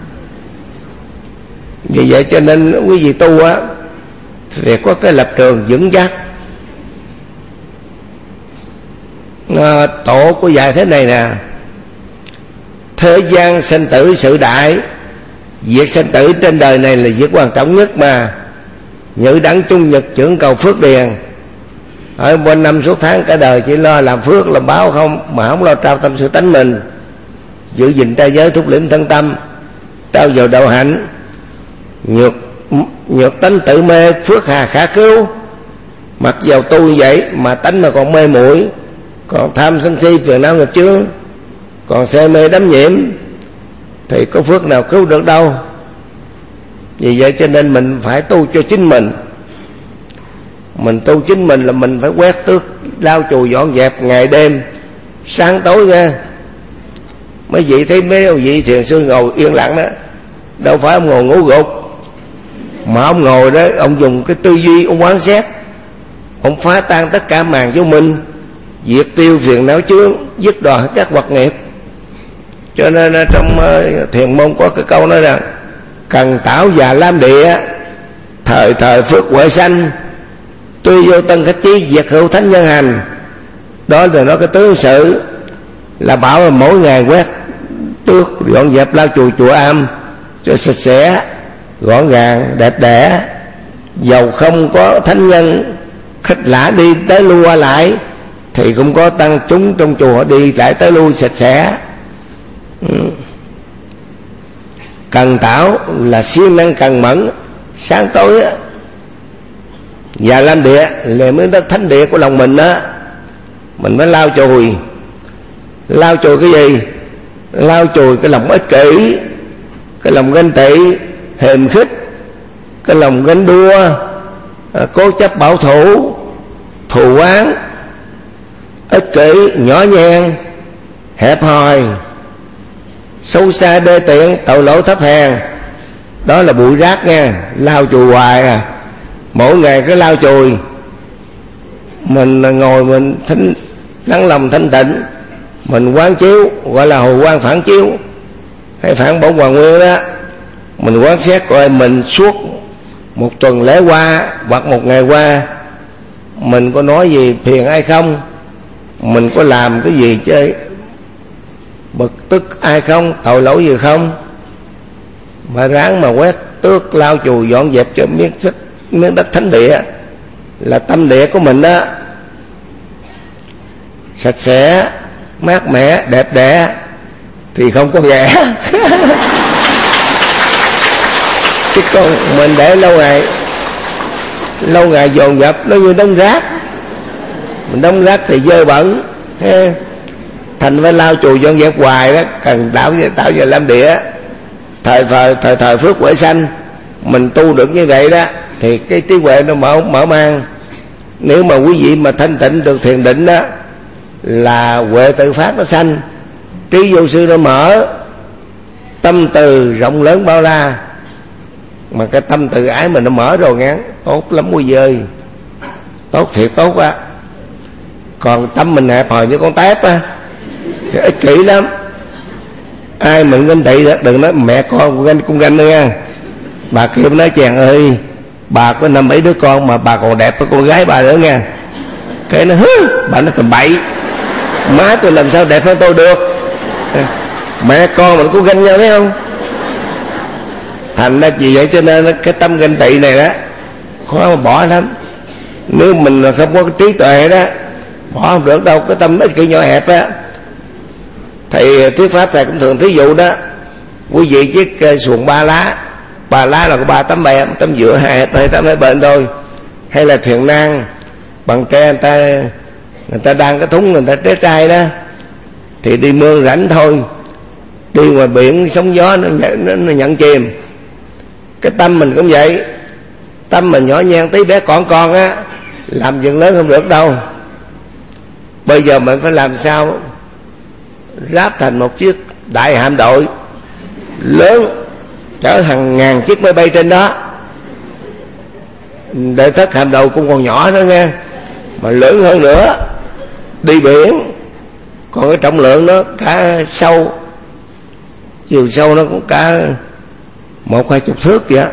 Vì vậy cho nên quý vị tu á thì có cái lập trường vững chắc. À, tổ của dạy thế này nè: thế gian sinh tử sự đại, việc sinh tử trên đời này là việc quan trọng nhất mà. Nhữ đẳng chung nhật trưởng cầu phước điền, ở bên năm suốt tháng cả đời chỉ lo làm phước làm báo không, mà không lo trao tâm sự tánh mình, giữ gìn trai giới thúc lĩnh thân tâm, trao dồi đạo hạnh. Nhược nhược tánh tự mê, phước hà khả cứu. Mặc dầu tu như vậy mà tánh mà còn mê muội, còn tham sân si phiền não nghiệp chướng, còn say mê đắm nhiễm, thì có phước nào cứu được đâu. Vì vậy cho nên mình phải tu cho chính mình. Mình tu chính mình là mình phải quét tước, lau chùi dọn dẹp ngày đêm, sáng tối nha. Mấy vị thấy mấy ông vị thiền sư ngồi yên lặng đó, đâu phải ông ngồi ngủ gục, mà ông ngồi đó, ông dùng cái tư duy, ông quán xét, ông phá tan tất cả màn vô minh, diệt tiêu phiền não chướng, dứt đọa các hoạt nghiệp. Cho nên trong thiền môn có cái câu nói rằng: cần tảo và lam địa, thời thời phước huệ sanh, tuy vô tân khách chí, diệt hữu thánh nhân hành. Đó là nó cái tướng sự, là bảo là mỗi ngày quét tước dọn dẹp lau chùi chùa am cho sạch sẽ gọn gàng đẹp đẽ. Dầu không có thánh nhân khách lạ đi tới lui qua lại, thì cũng có tăng chúng trong chùa đi lại tới lui sạch sẽ. ừ. Cần tảo là siêng năng cần mẫn, sáng tối á. Và lam địa là mới đất thánh địa của lòng mình đó, mình mới lau chùi. Lau chùi cái gì? Lau chùi cái lòng ích kỷ, cái lòng ganh tị, hềm khích, cái lòng ganh đua, cố chấp bảo thủ, thù oán, ích kỷ, nhỏ nhen, hẹp hòi, xấu xa đê tiện, tội lỗi thấp hèn. Đó là bụi rác nha, lau chùi hoài à. Mỗi ngày cứ lau chùi. Mình ngồi mình thanh, lắng lòng thanh tịnh, mình quán chiếu, gọi là hồi quán phản chiếu hay phản bổn hoàn nguyên đó. Mình quán xét coi mình suốt một tuần lễ qua hoặc một ngày qua, mình có nói gì phiền ai không, mình có làm cái gì chứ bực tức ai không, tội lỗi gì không. Mà ráng mà quét tước lau chùi dọn dẹp cho miếng đất, miếng đất thánh địa là tâm địa của mình đó, sạch sẽ, mát mẻ, đẹp đẽ, thì không có ghẻ. Chứ còn mình để lâu ngày lâu ngày dồn dập nó như đống rác, mình đống rác thì dơ bẩn ha. Thành phải lau chùi dọn dẹp hoài đó. Cần tạo tạo giờ làm địa thời thời thời thời phước huệ sanh, mình tu được như vậy đó thì cái trí huệ nó mở mở mang. Nếu mà quý vị mà thanh tịnh được thiền định đó là huệ tự phát nó sanh, trí vô sư nó mở, tâm từ rộng lớn bao la. Mà cái tâm từ ái mình nó mở rồi ngán, tốt lắm quý vị ơi, tốt thiệt tốt á. Còn tâm mình hẹp hòi như con tép á thì ích kỷ lắm. Ai mình ganh tị đó đừng nói mẹ con ganh cũng ganh nữa nha. Bà kia nói chàng ơi, bà có năm bảy đứa con mà bà còn đẹp với con gái bà nữa nha. Cái nó hứ, bà nói tầm bậy, má tôi làm sao đẹp hơn tôi được. Mẹ con mình cũng ganh nhau thấy không? Thành ra vì vậy cho nên cái tâm ganh tị này đó khó mà bỏ lắm. Nếu mình không có cái trí tuệ đó bỏ không được đâu. Cái tâm ích kỷ nhỏ hẹp á, thầy thuyết pháp thầy cũng thường thí dụ đó. Quý vị chiếc xuồng ba lá, ba lá là có ba tấm bè, tấm giữa hai tay tấm hai bên thôi. Hay là thuyền nan bằng tre, người ta người ta đang cái thúng người ta té trai đó, thì đi mương rảnh thôi, đi ngoài biển sóng gió nó, nó, nó nhận chìm. Cái tâm mình cũng vậy, tâm mình nhỏ nhen tí bé con con á, làm chuyện lớn không được đâu. Bây giờ mình phải làm sao ráp thành một chiếc đại hạm đội lớn, chở hàng ngàn chiếc máy bay trên đó. Để thất hạm đội cũng còn nhỏ đó nghe, mà lớn hơn nữa, đi biển. Còn cái trọng lượng nó cả sâu, chiều sâu nó cũng cả một hai chục thước vậy.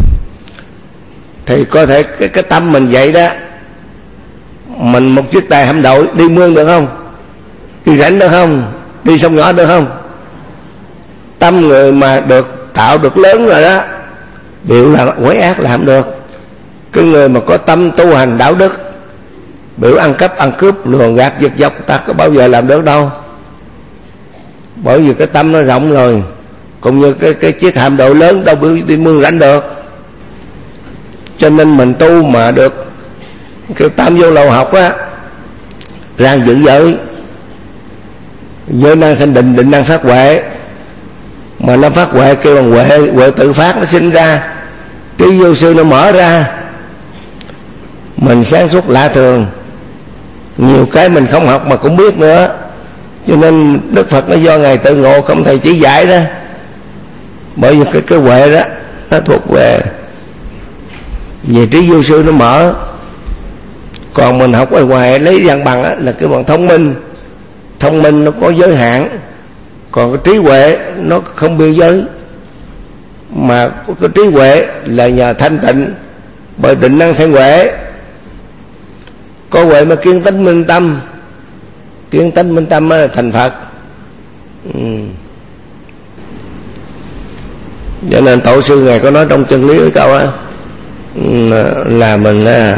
Thì có thể cái, cái tâm mình vậy đó, mình một chiếc đại hạm đội đi mương được không? Đi rảnh được không? Đi sông nhỏ được không? Tâm người mà được tạo được lớn rồi đó, biểu là quấy ác làm được. Cái người mà có tâm tu hành đạo đức, biểu ăn cắp ăn cướp lường gạt giật dọc, ta có bao giờ làm được đâu. Bởi vì cái tâm nó rộng rồi, cũng như cái, cái chiếc hạm đội lớn đâu biểu đi mương rảnh được. Cho nên mình tu mà được cái tam vô lầu học á, rang giữ giới, giới năng thanh định, định năng phát huệ. Mà nó phát huệ kêu bằng huệ, huệ tự phát nó sinh ra, trí vô sư nó mở ra. Mình sáng suốt lạ thường, nhiều cái mình không học mà cũng biết nữa. Cho nên Đức Phật nó do Ngài tự ngộ, không thầy chỉ dạy đó. Bởi vì cái, cái huệ đó nó thuộc về về trí vô sư nó mở. Còn mình học ở ngoài lấy văn bằng á, là cái bằng thông minh. Thông minh nó có giới hạn, còn cái trí huệ nó không biên giới. Mà cái trí huệ là nhờ thanh tịnh, bởi định năng thanh huệ. Có huệ mà kiên tánh minh tâm, kiên tánh minh tâm là thành Phật. ừ. Cho nên tổ sư Ngài có nói trong chân lý cái câu á, là mình à,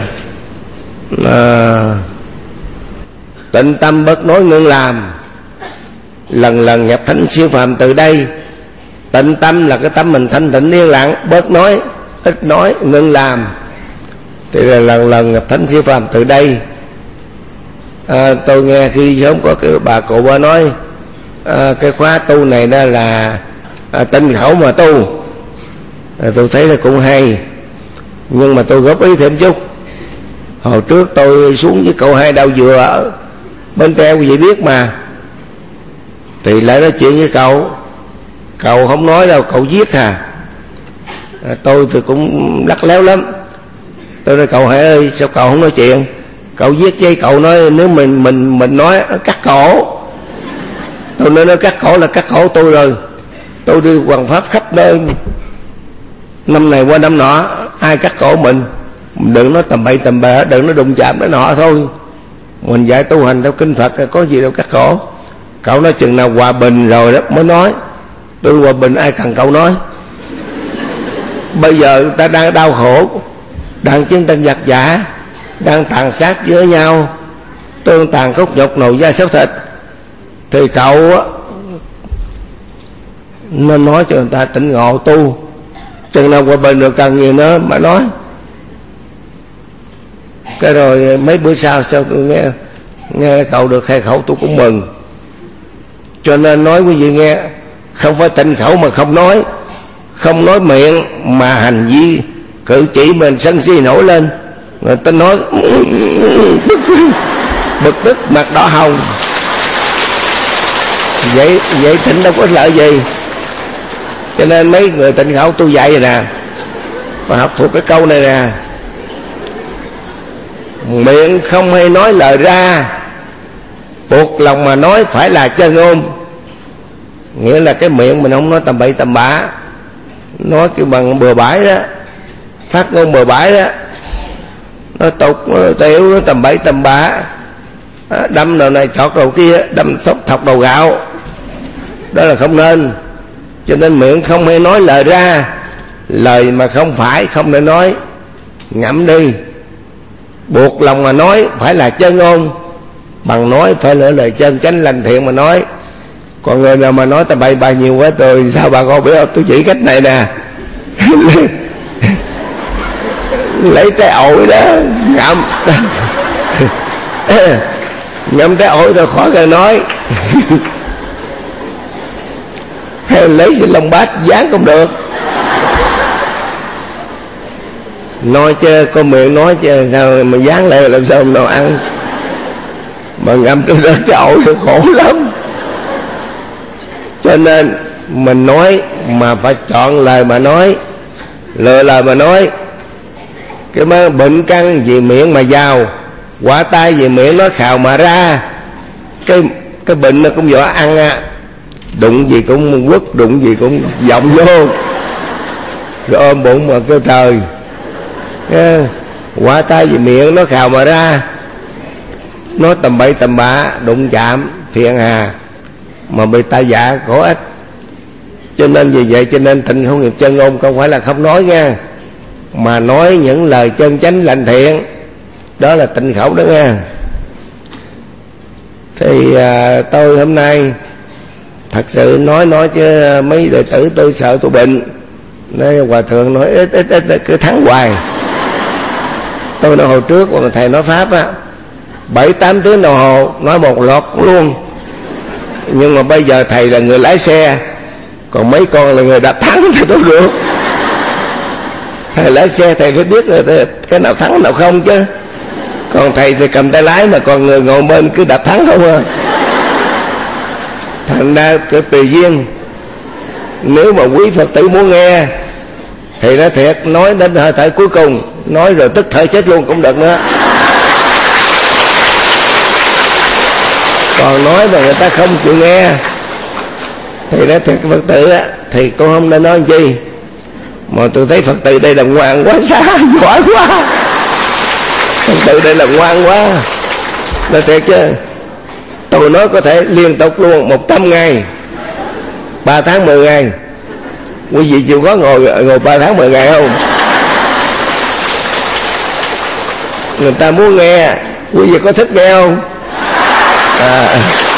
à, tịnh tâm bất nói ngưng làm, lần lần nhập thánh siêu phàm từ đây. Tịnh tâm là cái tâm mình thanh tịnh yên lặng, bớt nói, ít nói, ngưng làm, thì là lần lần nhập thánh siêu phàm từ đây. à, Tôi nghe khi sớm có cái bà cụ bà nói à, cái khóa tu này đó là à, tinh khẩu mà tu. à, Tôi thấy là cũng hay, nhưng mà tôi góp ý thêm chút. Hồi trước tôi xuống với cậu Hai Đau Dừa ở Bến Tre, quý vị biết mà, thì lại nói chuyện với cậu, cậu không nói đâu, cậu viết à. à tôi thì cũng lắc léo lắm. Tôi nói cậu Hai ơi, sao cậu không nói chuyện? Cậu viết với cậu nói nếu mình mình mình nói cắt cổ. Tôi nói nó cắt cổ là cắt cổ tôi rồi. Tôi đi hoằng pháp khắp nơi, năm này qua năm nọ, ai cắt cổ mình? Đừng nói tầm bậy tầm bạ, đừng nói đụng chạm đến nọ thôi. Mình dạy tu hành theo kinh Phật, có gì đâu cắt cổ. Cậu nói chừng nào hòa bình rồi đó mới nói. Tôi hòa bình ai cần cậu nói. Bây giờ người ta đang đau khổ, đang chiến tranh giặc giả, đang tàn sát với nhau, tương tàn cốt nhục nồi da xấu thịt, thì cậu á nên nói cho người ta tỉnh ngộ tu, chừng nào qua bên rồi cần gì nữa mà nói. Cái rồi mấy bữa sau sao tôi nghe nghe cậu được khai khẩu tôi cũng mừng. Cho nên nói quý vị nghe, không phải tịnh khẩu mà không nói, không nói miệng mà hành vi cử chỉ mình sân si nổi lên, người ta nói bực tức mặt đỏ hồng. Vậy vậy tịnh đâu có lợi gì. Cho nên mấy người tịnh khẩu tôi dạy vậy nè, và học thuộc cái câu này nè: miệng không hay nói lời ra, buộc lòng mà nói phải là chân ôn. Nghĩa là cái miệng mình không nói tầm bậy tầm bạ, nói cái bằng bừa bãi đó, phát ngôn bừa bãi đó, nói tục, nói tiểu, nói tầm bậy tầm bạ, đâm đầu này chọt đầu kia, đâm thóc thọc đầu gạo, đó là không nên. Cho nên miệng không hay nói lời ra, lời mà không phải không nên nói, ngậm đi. Buộc lòng mà nói phải là chân ngôn, bằng nói phải là lời chân chánh lành thiện mà nói. Còn người nào mà nói tầm bậy bạ nhiều quá tôi sao bà con biết không? Tôi chỉ cách này nè. Lấy trái ổi đó ngậm ngậm trái ổi thôi khỏi cần nói. Hay lấy xì lông bát dán cũng được. Nói chứ có miệng nói chứ sao mà dán lại làm sao mà nào ăn. Mà ngâm trong đó trái ổi thì khổ lắm. Cho nên mình nói mà phải chọn lời mà nói, lựa lời mà nói. Cái mà bệnh căn vì miệng mà giàu, quả tai vì miệng nói khào mà ra. Cái cái bệnh nó cũng vỏ ăn á, đụng gì cũng quất, đụng gì cũng vọng vô, rồi ôm bụng mà kêu trời. Quả tai vì miệng nó khào mà ra, nói tầm bậy tầm bạ, đụng chạm phiền hà, mà bị tai dạ khổ ích. Cho nên vì vậy cho nên tịnh khẩu nghiệp chân ngôn không phải là không nói nha, mà nói những lời chân chánh lành thiện, đó là tịnh khẩu đó nha. Thì à, tôi hôm nay thật sự nói nói chứ mấy đệ tử tôi sợ tôi bệnh. Nói hòa thượng nói ít ít ít cứ thắng hoài. Tôi nói hồi trước mà thầy nói pháp á, bảy tám tiếng đồng hồ nói một lọt luôn. Nhưng mà bây giờ thầy là người lái xe, còn mấy con là người đạp thắng thì đâu được. Thầy lái xe thầy phải biết là cái nào thắng nào không chứ. Còn thầy thì cầm tay lái, mà còn người ngồi bên cứ đạp thắng không à. Thành ra cứ tùy duyên. Nếu mà quý Phật tử muốn nghe thì nói thiệt, nói đến hơi thở cuối cùng, nói rồi tức thời chết luôn cũng được nữa. Còn nói mà người ta không chịu nghe thì nói thiệt Phật tử á, thì con không nên nói chi. Mà tôi thấy Phật tử đây là ngoan quá, xa giỏi quá. Phật tử đây là ngoan quá. Nói thiệt chứ, tôi nói có thể liên tục luôn một trăm ngày, ba tháng mười ngày. Quý vị chịu có ngồi ngồi ba tháng mười ngày không? Người ta muốn nghe, quý vị có thích nghe không? À,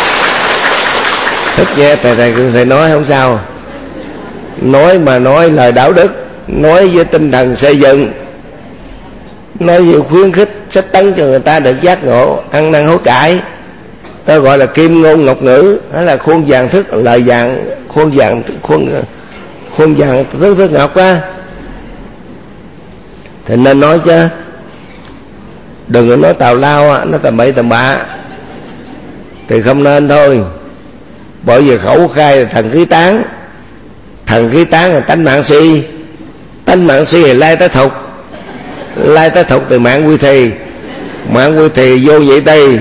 thích nghe thầy, thầy thầy nói không sao. Nói mà nói lời đạo đức, nói với tinh thần xây dựng, nói với khuyến khích sách tấn cho người ta được giác ngộ, ăn năn hối cải. Đó gọi là kim ngôn ngọc ngữ, đó là khuôn vàng thức lời vàng, khuôn vàng khuôn khuôn vàng thức thức ngọc á. Thì nên nói chứ, đừng có nói tào lao á, nó tầm bậy tầm bạ thì không nên thôi. Bởi vì khẩu khai là thần khí tán, thần khí tán là tánh mạng si, tánh mạng si là lai tới thục, lai tới thục từ mạng quy thì, mạng quy thì vô nhị tỳ,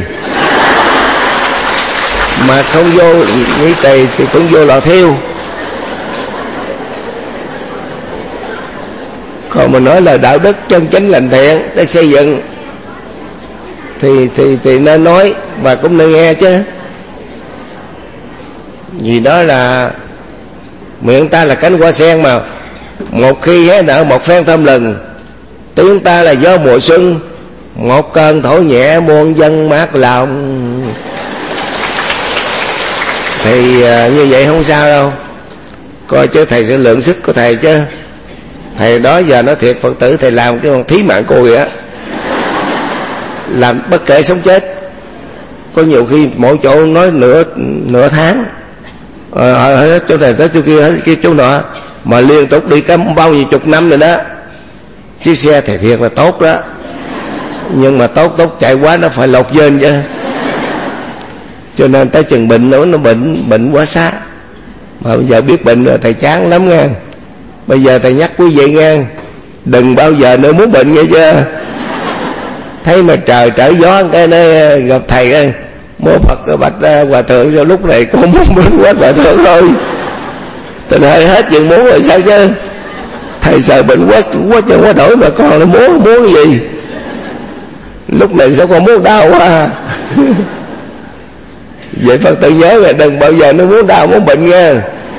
mà không vô nhị tỳ thì cũng vô lò thiêu. Còn mình nói là đạo đức chân chánh lành thiện để xây dựng thì thì thì nên nói và cũng nên nghe chứ. Vì đó là miệng ta là cánh hoa sen mà, một khi hé nở một phen thơm lừng, tiếng ta là gió mùa xuân, một cơn thổi nhẹ muôn dân mát lòng. Thì à, như vậy không sao đâu. Coi chứ thầy cái lượng sức của thầy chứ. Thầy đó giờ nói thiệt, Phật tử thầy làm cái con thí mạng cùi á, làm bất kể sống chết. Có nhiều khi mỗi chỗ nói nửa nửa tháng, ờ, hết chỗ này tới chỗ kia, hết cái chỗ nọ, mà liên tục đi cả bao nhiêu chục năm rồi đó. Chiếc xe thầy thiệt là tốt đó, nhưng mà tốt tốt chạy quá nó phải lột dên chứ. Cho nên tới chừng bệnh nó nó bệnh bệnh quá xa. Mà bây giờ biết bệnh rồi thầy chán lắm nha. Bây giờ thầy nhắc quý vị nghe, đừng bao giờ nữa muốn bệnh nghe chưa. Thấy mà trời trở gió cái nó gặp thầy ơi, mô Phật bạch hòa thượng sao lúc này con muốn bệnh quá hòa thượng thôi. Tình hơi hết chuyện muốn rồi sao chứ. Thầy sợ bệnh quá quá chân quá đổi mà con nó muốn muốn gì. Lúc này sao con muốn đau quá. Vậy Phật tử nhớ là đừng bao giờ nó muốn đau muốn bệnh nha.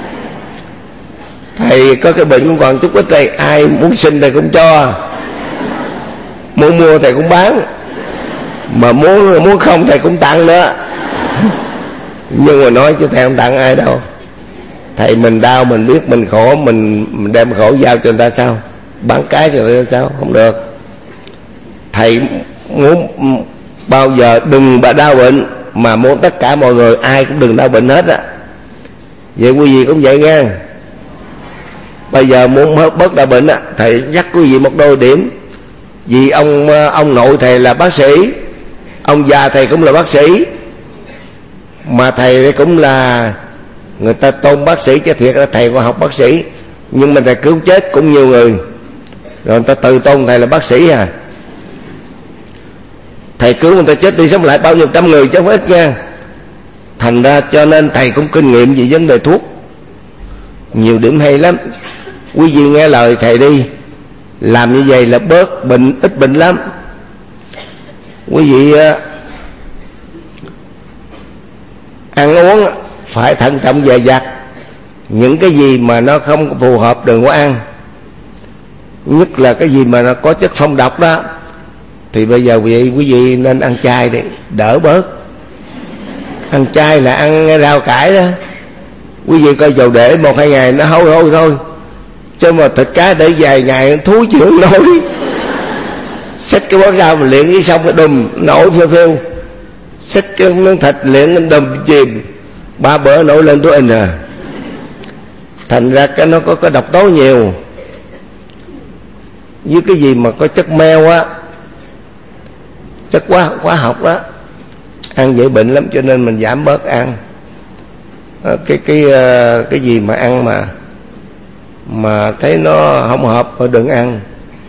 Thầy có cái bệnh cũng còn chút ít đây, ai muốn xin thầy cũng cho, muốn mua thầy cũng bán, mà muốn muốn không thầy cũng tặng nữa. Nhưng mà nói chứ thầy không tặng ai đâu. Thầy mình đau mình biết mình khổ, mình, mình đem khổ giao cho người ta sao, bán cái cho người ta sao, không được. Thầy muốn bao giờ đừng bà đau bệnh, mà muốn tất cả mọi người ai cũng đừng đau bệnh hết á. Vậy quý vị cũng vậy nghe. Bây giờ muốn bớt đau bệnh á, thầy nhắc quý vị một đôi điểm. Vì ông ông nội thầy là bác sĩ, ông già thầy cũng là bác sĩ, mà thầy cũng là người ta tôn bác sĩ, chứ thiệt là thầy có học bác sĩ, nhưng mà thầy cứu chết cũng nhiều người, rồi người ta tự tôn thầy là bác sĩ à. Thầy cứu người ta chết đi sống lại bao nhiêu trăm người chứ không ít nha. Thành ra cho nên thầy cũng kinh nghiệm về vấn đề thuốc, nhiều điểm hay lắm. Quý vị nghe lời thầy đi, làm như vậy là bớt bệnh, ít bệnh lắm. Quý vị ăn uống phải thận trọng dè dặt, những cái gì mà nó không phù hợp đừng có ăn. Nhất là cái gì mà nó có chất phong độc đó, thì bây giờ quý vị, quý vị nên ăn chay đi, đỡ bớt. Ăn chay là ăn rau cải đó. Quý vị coi dầu để một hai ngày nó hôi hôi thôi, chứ mà thịt cá để vài ngày thú chịu không nổi. Xách cái bó rau mà luyện cái xong cái đùm nổi phiêu phiêu, xách cái miếng thịt luyện cái đùm chìm, ba bữa nổi lên túi in à. Thành ra cái nó có cái độc tố nhiều. Với cái gì mà có chất meo á, chất hóa hóa học á, ăn dễ bệnh lắm. Cho nên mình giảm bớt ăn cái cái cái gì mà ăn mà mà thấy nó không hợp thì đừng ăn.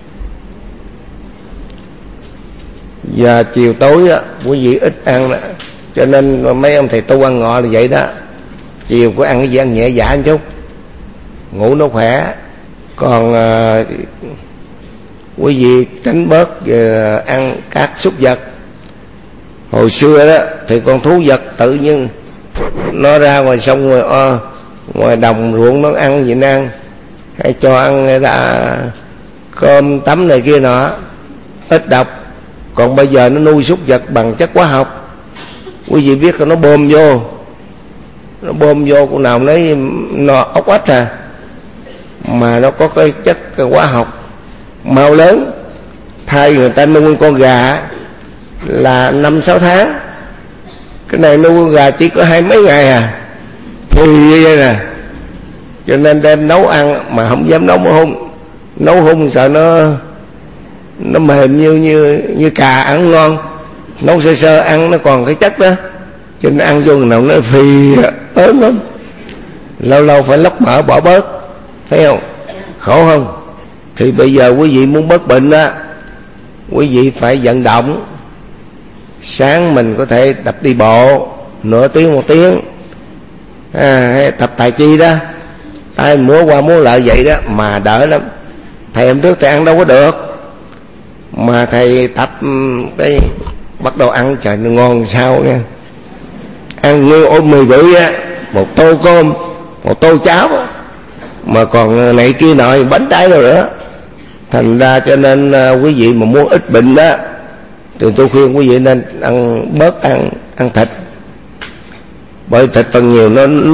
Và chiều tối á, quý vị ít ăn đó. Cho nên mấy ông thầy tu ăn ngọ là vậy đó. Chiều có ăn cái gì ăn nhẹ dạ một chút, ngủ nó khỏe. Còn à, quý vị tránh bớt à, ăn các súc vật. Hồi xưa đó thì con thú vật tự nhiên nó ra ngoài sông, ngoài, o, ngoài đồng ruộng nó ăn gì nó ăn, hay cho ăn ra cơm tấm này kia nọ, ít độc. Còn bây giờ nó nuôi súc vật bằng chất hóa học. Quý vị biết nó bơm vô, nó bơm vô con nào lấy nó ốc ếch à, mà nó có cái chất hóa học mau lớn. Thay người ta nuôi con gà là năm sáu tháng, cái này nuôi con gà chỉ có hai mấy ngày à, thì như vậy nè. Cho nên đem nấu ăn mà không dám nấu hun, nấu hun sợ nó nó mềm như như như cà ăn ngon, nấu sơ sơ ăn nó còn cái chất đó, cho nên ăn vô nào nó phì ớn lắm. Lâu lâu phải lóc mỡ bỏ bớt, thấy không, khổ không? Thì bây giờ quý vị muốn bớt bệnh á, quý vị phải vận động. Sáng mình có thể tập đi bộ nửa tiếng một tiếng, à, tập tài chi đó, tay múa qua múa lại vậy đó mà đỡ lắm. Thầy hôm trước thầy ăn đâu có được, mà thầy tập cái bắt đầu ăn trời nó ngon sao nha. Ăn nguyên ôm mì bự á, một tô cơm, một tô cháo, mà còn này kia nọ bánh trái rồi nữa. Thành ra cho nên uh, quý vị mà muốn ít bệnh đó thì tôi khuyên quý vị nên ăn bớt ăn ăn thịt. Bởi thịt phần nhiều nó nuôi bằng súc vật, là chất hóa học, độc tố dữ lắm.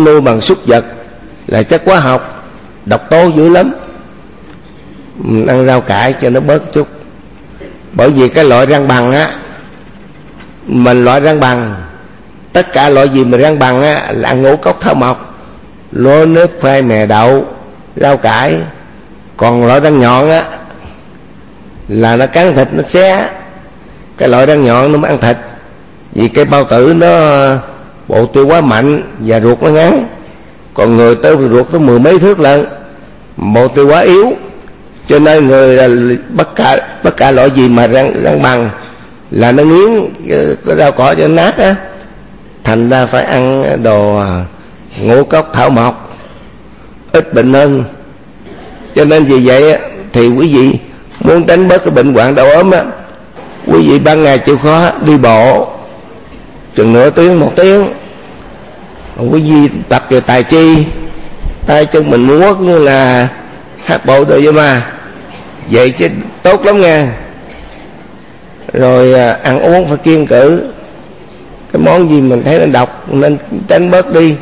mình ăn rau cải cho nó bớt chút. Bởi vì cái loại răng bằng á, mình loại răng bằng, tất cả loại gì mà răng bằng á là ăn ngũ cốc thảo mộc, lúa nước, khoai, mè, đậu, rau cải. Còn loại răng nhọn á là nó cắn thịt, nó xé. Cái loại răng nhọn nó mới ăn thịt, vì cái bao tử nó bộ tiêu hóa mạnh và ruột nó ngắn. Còn người tới ruột tới mười mấy thước lận, bộ tiêu hóa yếu, cho nên người là bất cả tất cả loại gì mà răng răng bằng là nó nghiến cái rau cỏ cho nó nát á. Thành ra phải ăn đồ ngũ cốc thảo mộc, ít bệnh hơn. Cho nên vì vậy thì quý vị muốn tránh bớt cái bệnh hoạn đau ốm á, quý vị ban ngày chịu khó đi bộ chừng nửa tiếng một tiếng. Quý vị tập về tài chi, tay chân mình múa như là hát bộ rồi vậy mà, vậy chứ tốt lắm nha. Rồi ăn uống phải kiêng cữ, cái món gì mình thấy nó độc nên tránh bớt đi.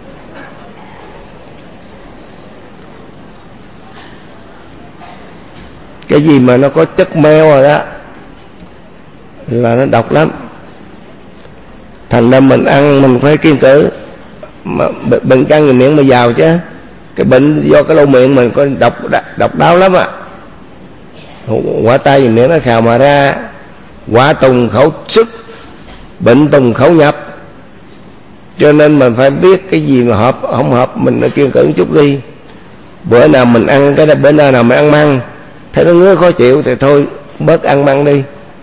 Cái gì mà nó có chất meo rồi đó là nó độc lắm. Thành ra mình ăn mình phải kiêng cữ. Mà bệnh căn người miệng mà vào chứ, cái bệnh do cái lỗ miệng mình có độc độc đáo lắm ạ. Quả tai người miệng nó khào mà ra, quả tùng khẩu sức, bệnh tùng khẩu nhập. Cho nên mình phải biết cái gì mà hợp không hợp mình nó kiêng cữ chút đi. Bữa nào mình ăn cái đó, bữa nào nào mình ăn măng thấy nó ngứa khó chịu thì thôi bớt ăn măng đi.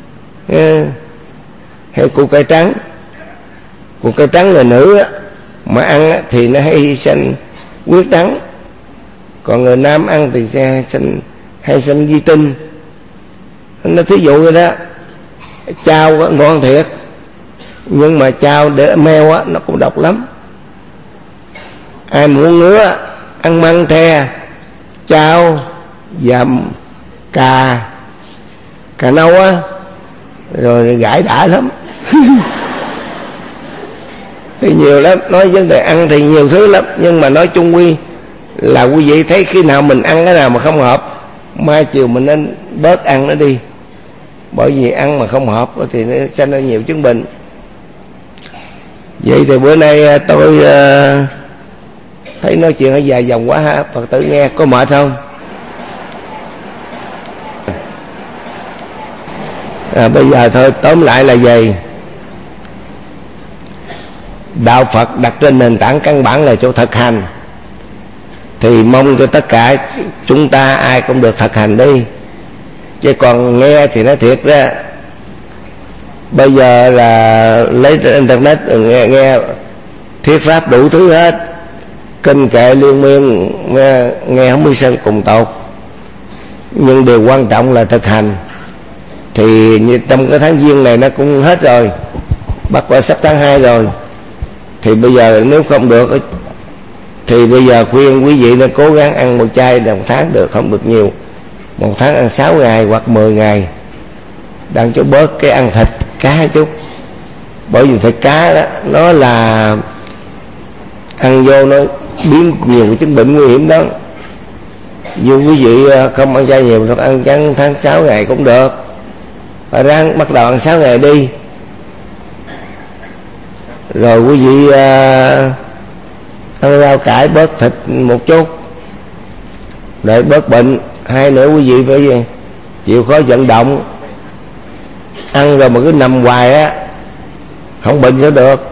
Hay củ cải trắng, củ cải trắng là nữ á, mà ăn á, thì nó hay sanh huyết trắng. Còn người nam ăn thì sẽ sanh hay sanh vi tinh. Nó thí dụ như đó. Chao á, ngon thiệt, nhưng mà chao để meo á nó cũng độc lắm. Ai muốn ngứa ăn măng tre, chao và cà cà nâu á, rồi gãi đã lắm. Thì nhiều lắm, nói vấn đề ăn thì nhiều thứ lắm, nhưng mà nói chung quy là quý vị thấy khi nào mình ăn cái nào mà không hợp, mai chiều mình nên bớt ăn nó đi. Bởi vì ăn mà không hợp thì nó sanh ra nhiều chứng bệnh. Vậy thì bữa nay tôi uh, thấy nói chuyện hơi dài dòng quá ha, Phật tử nghe có mệt không? À, bây giờ thôi tóm lại là gì? Đạo Phật đặt trên nền tảng căn bản là chỗ thực hành, thì mong cho tất cả chúng ta ai cũng được thực hành đi. Chứ còn nghe thì nói thiệt ra, bây giờ là lấy trên internet nghe, nghe thuyết pháp đủ thứ hết, kinh kệ liên miên, nghe, nghe không biết sao cùng tột. Nhưng điều quan trọng là thực hành. Thì như trong cái tháng Giêng này nó cũng hết rồi, bắt qua sắp tháng hai rồi. Thì bây giờ nếu không được thì bây giờ khuyên quý vị nên cố gắng ăn một chay một tháng được, không được nhiều. Một tháng ăn sáu ngày hoặc mười ngày, đang cho bớt cái ăn thịt cá chút. Bởi vì thịt cá đó nó là ăn vô nó biến nhiều cái chứng bệnh nguy hiểm đó. Dù quý vị không ăn chay nhiều, ăn chăng tháng sáu ngày cũng được, phải ráng bắt đầu ăn sáu ngày đi. Rồi quý vị uh, ăn rau cải bớt thịt một chút để bớt bệnh. Hai nữa quý vị phải chịu khó vận động. Ăn rồi mà cứ nằm hoài á không bệnh sao được.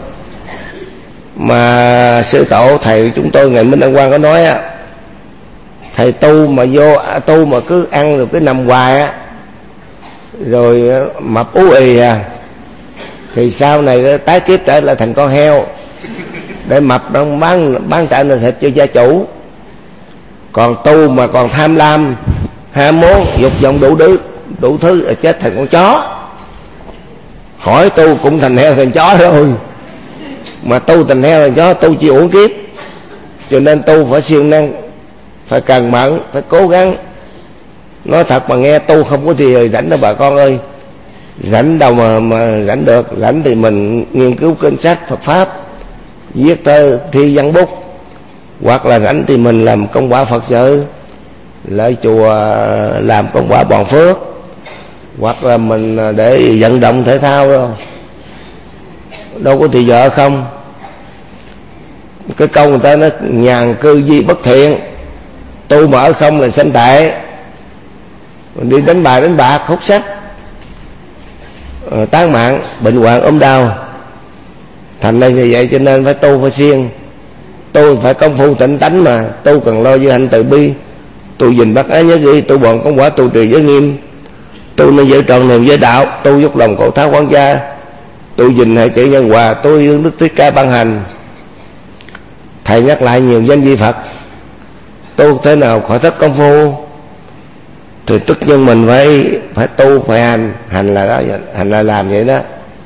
Mà sư tổ thầy chúng tôi ngày Minh Đăng Quang có nói á, thầy tu mà vô tu mà cứ ăn rồi cứ nằm hoài á, rồi mập ú ì à, thì sau này tái kiếp trở lại thành con heo để mập nó bán bán trả nên thịt cho gia chủ. Còn tu mà còn tham lam, ham muốn, dục vọng đủ thứ đủ thứ là chết thành con chó. Khỏi tu cũng thành heo thành chó rồi, mà tu thành heo thành chó tu chỉ uổng kiếp. Cho nên tu phải siêng năng, phải cần mẫn, phải cố gắng. Nói thật mà nghe, tu không có thì rảnh đâu bà con ơi. Rảnh đâu mà mà rảnh được. Rảnh thì mình nghiên cứu kinh sách Phật pháp, viết thơ thi văn bút, hoặc là rảnh thì mình làm công quả Phật sự. lại chùa làm công quả bòn phước, hoặc là mình để vận động thể thao đâu, đâu có thì vợ không. Cái câu người ta nói nhàn cư di bất thiện, tu mà ở không là sanh tệ. Mình đi đánh bài đánh bạc hút sách, tán mạng, bệnh hoạn ốm đau. Thành ra như vậy cho nên phải tu phải siêng. Tu phải công phu tịnh tánh mà. Tu cần lo với hạnh từ bi, tu gìn bác ái nhớ ghi, tu bọn công quả, tu trì giới nghiêm, tu nên giữ trọn niềm giới đạo, tu dốc lòng cầu thác quán gia, tu gìn hệ chữ nhân hòa, tu yêu Đức Thích Ca ban hành. Thầy nhắc lại nhiều danh vi Phật. Tu thế nào khỏi thất công phu thì tất nhiên mình phải phải tu phải hành. Hành là đó, hành là làm vậy đó.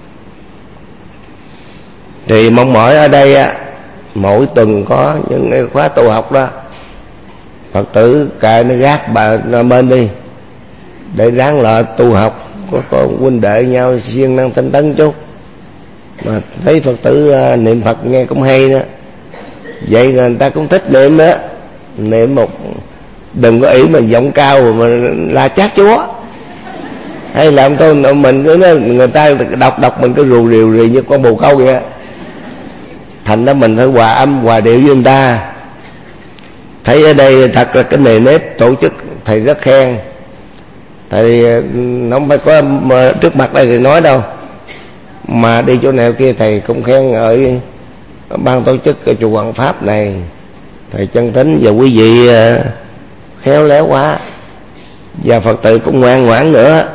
Thì mong mỏi ở đây á, mỗi tuần có những cái khóa tu học đó, Phật tử kệ nó gác bà nó bên đi, để ráng lợi tu học. Có, có huynh đệ nhau siêng năng tinh tấn chút. Mà thấy Phật tử uh, niệm Phật nghe cũng hay đó, vậy người ta cũng thích niệm đó. Niệm một, đừng có ý mà giọng cao mà la chát chúa, hay làm tôi mình cứ nói người ta đọc đọc mình cứ rù rìu rì như con bồ câu vậy. Thành ra mình phải hòa âm hòa điệu với người ta. Thấy ở đây thật là cái nề nếp tổ chức thầy rất khen. Thầy nó không phải có trước mặt đây thì nói đâu, mà đi chỗ nào kia thầy cũng khen ở ban tổ chức cái chùa Hoàng Pháp này. Thầy chân tính và quý vị khéo léo quá, và Phật tử cũng ngoan ngoãn nữa.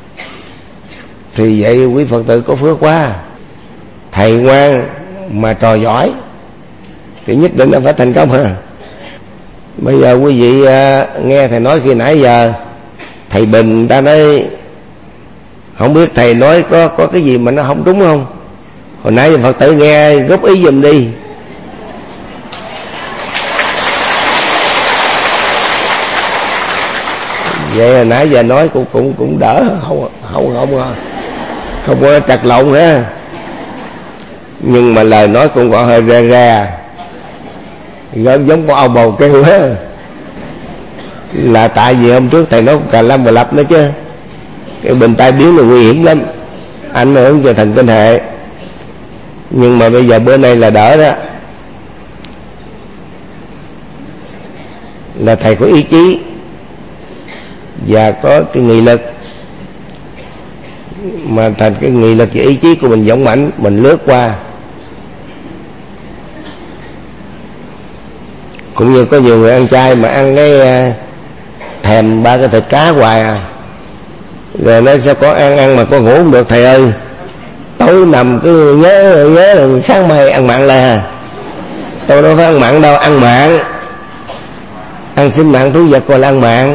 Thì vậy quý Phật tử có phước quá. Thầy ngoan mà trò giỏi thì nhất định là phải thành công ha. Bây giờ quý vị nghe thầy nói khi nãy giờ, thầy Bình ta nói không biết thầy nói có có cái gì mà nó không đúng không. Hồi nãy Phật tử nghe góp ý giùm đi. Vậy hồi nãy giờ nói cũng cũng cũng đỡ, không không không không có trật lộn nữa. Nhưng mà lời nói cũng gọi hơi ra ra, giống giống con ông bầu kêu á. Là tại vì hôm trước thầy nói cà lâm và lập nữa chứ. Cái bệnh tai biến là nguy hiểm lắm, ảnh hưởng cho thần kinh hệ. Nhưng mà bây giờ bữa nay là đỡ đó. Là thầy có ý chí và có cái nghị lực, mà thành cái nghị lực và ý chí của mình dũng mãnh, mình lướt qua. Cũng như có nhiều người ăn chay mà ăn cái thèm ba cái thịt cá hoài à, rồi nó sao có ăn ăn mà có ngủ không được thầy ơi. Tối nằm cứ nhớ nhớ rồi sáng mai ăn mặn lại à. Tôi đâu phải ăn mặn đâu, ăn mặn, ăn sinh mạng thú vật gọi là ăn mặn.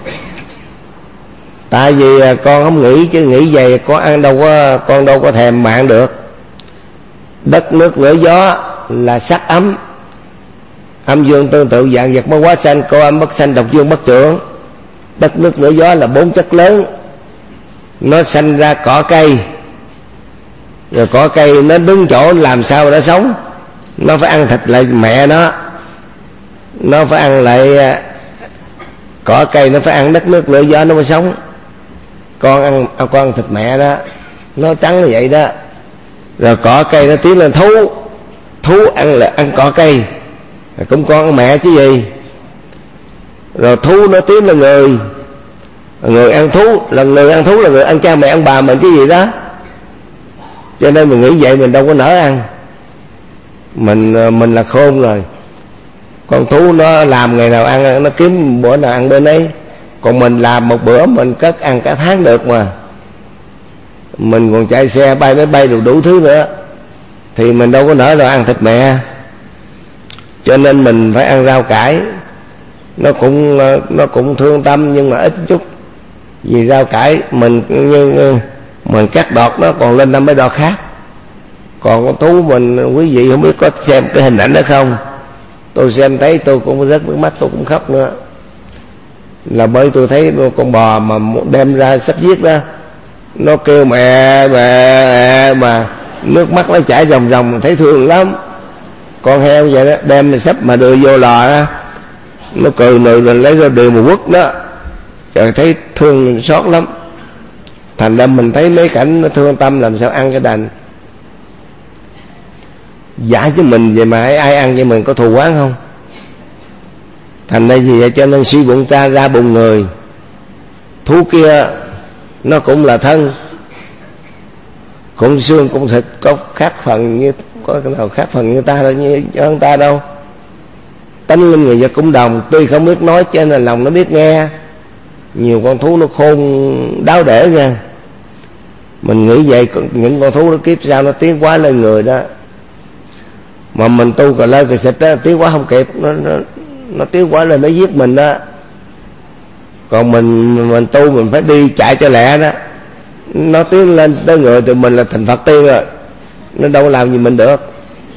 Tại vì con không nghĩ, chứ nghĩ vậy con ăn đâu có, con đâu có thèm mặn được. Đất nước lửa gió là sắc ấm, âm dương tương tự, dạng vật bất quá sanh, cô âm bất sanh, độc dương bất trưởng. Đất nước lửa gió là bốn chất lớn, nó sanh ra cỏ cây, rồi cỏ cây nó đứng chỗ làm sao mà nó sống. Nó phải ăn thịt lại mẹ nó, nó phải ăn lại cỏ cây, nó phải ăn đất nước lửa gió nó mới sống. Con ăn con ăn thịt mẹ đó, nó trắng như vậy đó. Rồi cỏ cây nó tiến lên thú, thú ăn là ăn cỏ cây, cũng con ăn mẹ chứ gì. Rồi thú nó tiến lên người, người ăn thú là người ăn thú là người ăn cha mẹ ăn bà mình chứ gì đó. Cho nên mình nghĩ vậy mình đâu có nỡ ăn. Mình mình là khôn rồi. Con thú nó làm ngày nào ăn, nó kiếm bữa nào ăn bên ấy. Còn mình làm một bữa mình cất ăn cả tháng được mà. Mình còn chạy xe bay máy bay đủ đủ thứ nữa, thì mình đâu có nỡ đâu ăn thịt mẹ. Cho nên mình phải ăn rau cải. Nó cũng nó cũng thương tâm nhưng mà ít chút. Vì rau cải mình như mình cắt đọt nó còn lên năm mấy đọt khác. Còn con thú mình, quý vị không biết có xem cái hình ảnh đó không, tôi xem thấy tôi cũng rất nước mắt, tôi cũng khóc nữa. Là bởi tôi thấy con bò mà đem ra sắp giết đó, nó kêu mẹ mẹ mà nước mắt nó chảy ròng ròng, thấy thương lắm. Con heo vậy đó, đem sắp mà đưa vô lò đó, nó cười nừ rồi lấy ra điều mà quất đó, rồi thấy thương xót lắm. Thành ra mình thấy mấy cảnh nó thương tâm làm sao ăn cái đành. Giả chứ mình vậy mà ai ăn với mình có thù oán không? Thành ra vì vậy cho nên suy bụng ta ra bụng người. Thú kia nó cũng là thân, cũng xương cũng thịt, có khác phần như có cái nào khác phần như ta đâu, như hơn ta đâu. Tánh linh người vật cũng đồng, tuy không biết nói cho nên lòng nó biết nghe. Nhiều con thú nó khôn đáo để nha. Mình nghĩ vậy, những con thú nó kiếp sau nó tiến quá lên người đó, mà mình tu cà lơ cà xịt đó tiến quá không kịp, nó, nó, nó tiến quá lên nó giết mình đó. Còn mình mình tu mình phải đi chạy cho lẹ đó, nó tiến lên tới người thì mình là thành Phật tiên rồi, nó đâu làm gì mình được.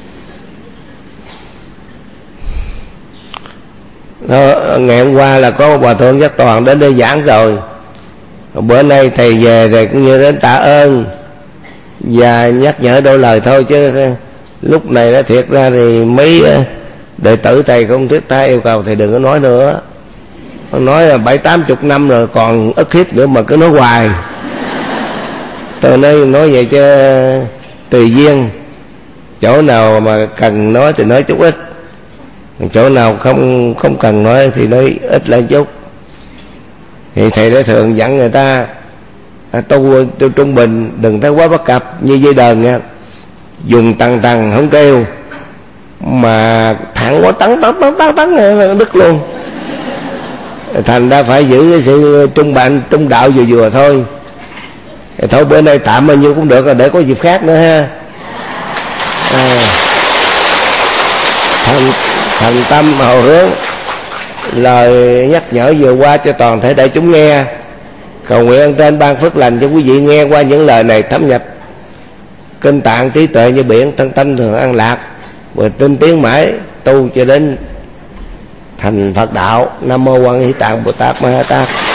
Đó, ngày hôm qua là có Hòa Thượng Giác Toàn đến đây giảng rồi. Bữa nay thầy về rồi cũng như đến tạ ơn và nhắc nhở đôi lời thôi, chứ lúc này đó thiệt ra thì mấy đệ tử thầy không thiết tha yêu cầu thầy đừng có nói nữa. Nói là bảy tám chục năm rồi còn ức hiếp nữa mà cứ nói hoài. Tôi nói nói vậy chứ tùy duyên, chỗ nào mà cần nói thì nói chút ít, chỗ nào không không cần nói thì nói ít lại chút. Thì thầy đã thường dặn người ta tu, tu trung bình, đừng thấy quá bất cập như dây đờn nha, dùng tầng tầng không kêu, mà thẳng quá tấn tấn tấn tấn tấn là đứt luôn. Thành ra phải giữ cái sự trung bạn trung đạo vừa vừa thôi. Thì thôi bữa nay tạm bao nhiêu cũng được rồi, để có dịp khác nữa ha. À, thành, thành tâm hầu hướng lời nhắc nhở vừa qua cho toàn thể đại chúng nghe. Cầu nguyện ơn trên ban phước lành cho quý vị nghe qua những lời này thấm nhập kinh tạng trí tuệ như biển, thân tâm thường an lạc, và tinh tiến mãi tu cho đến thành Phật đạo. Nam mô Quan Hỷ Tạng Bồ Tát Ma Ha Tát.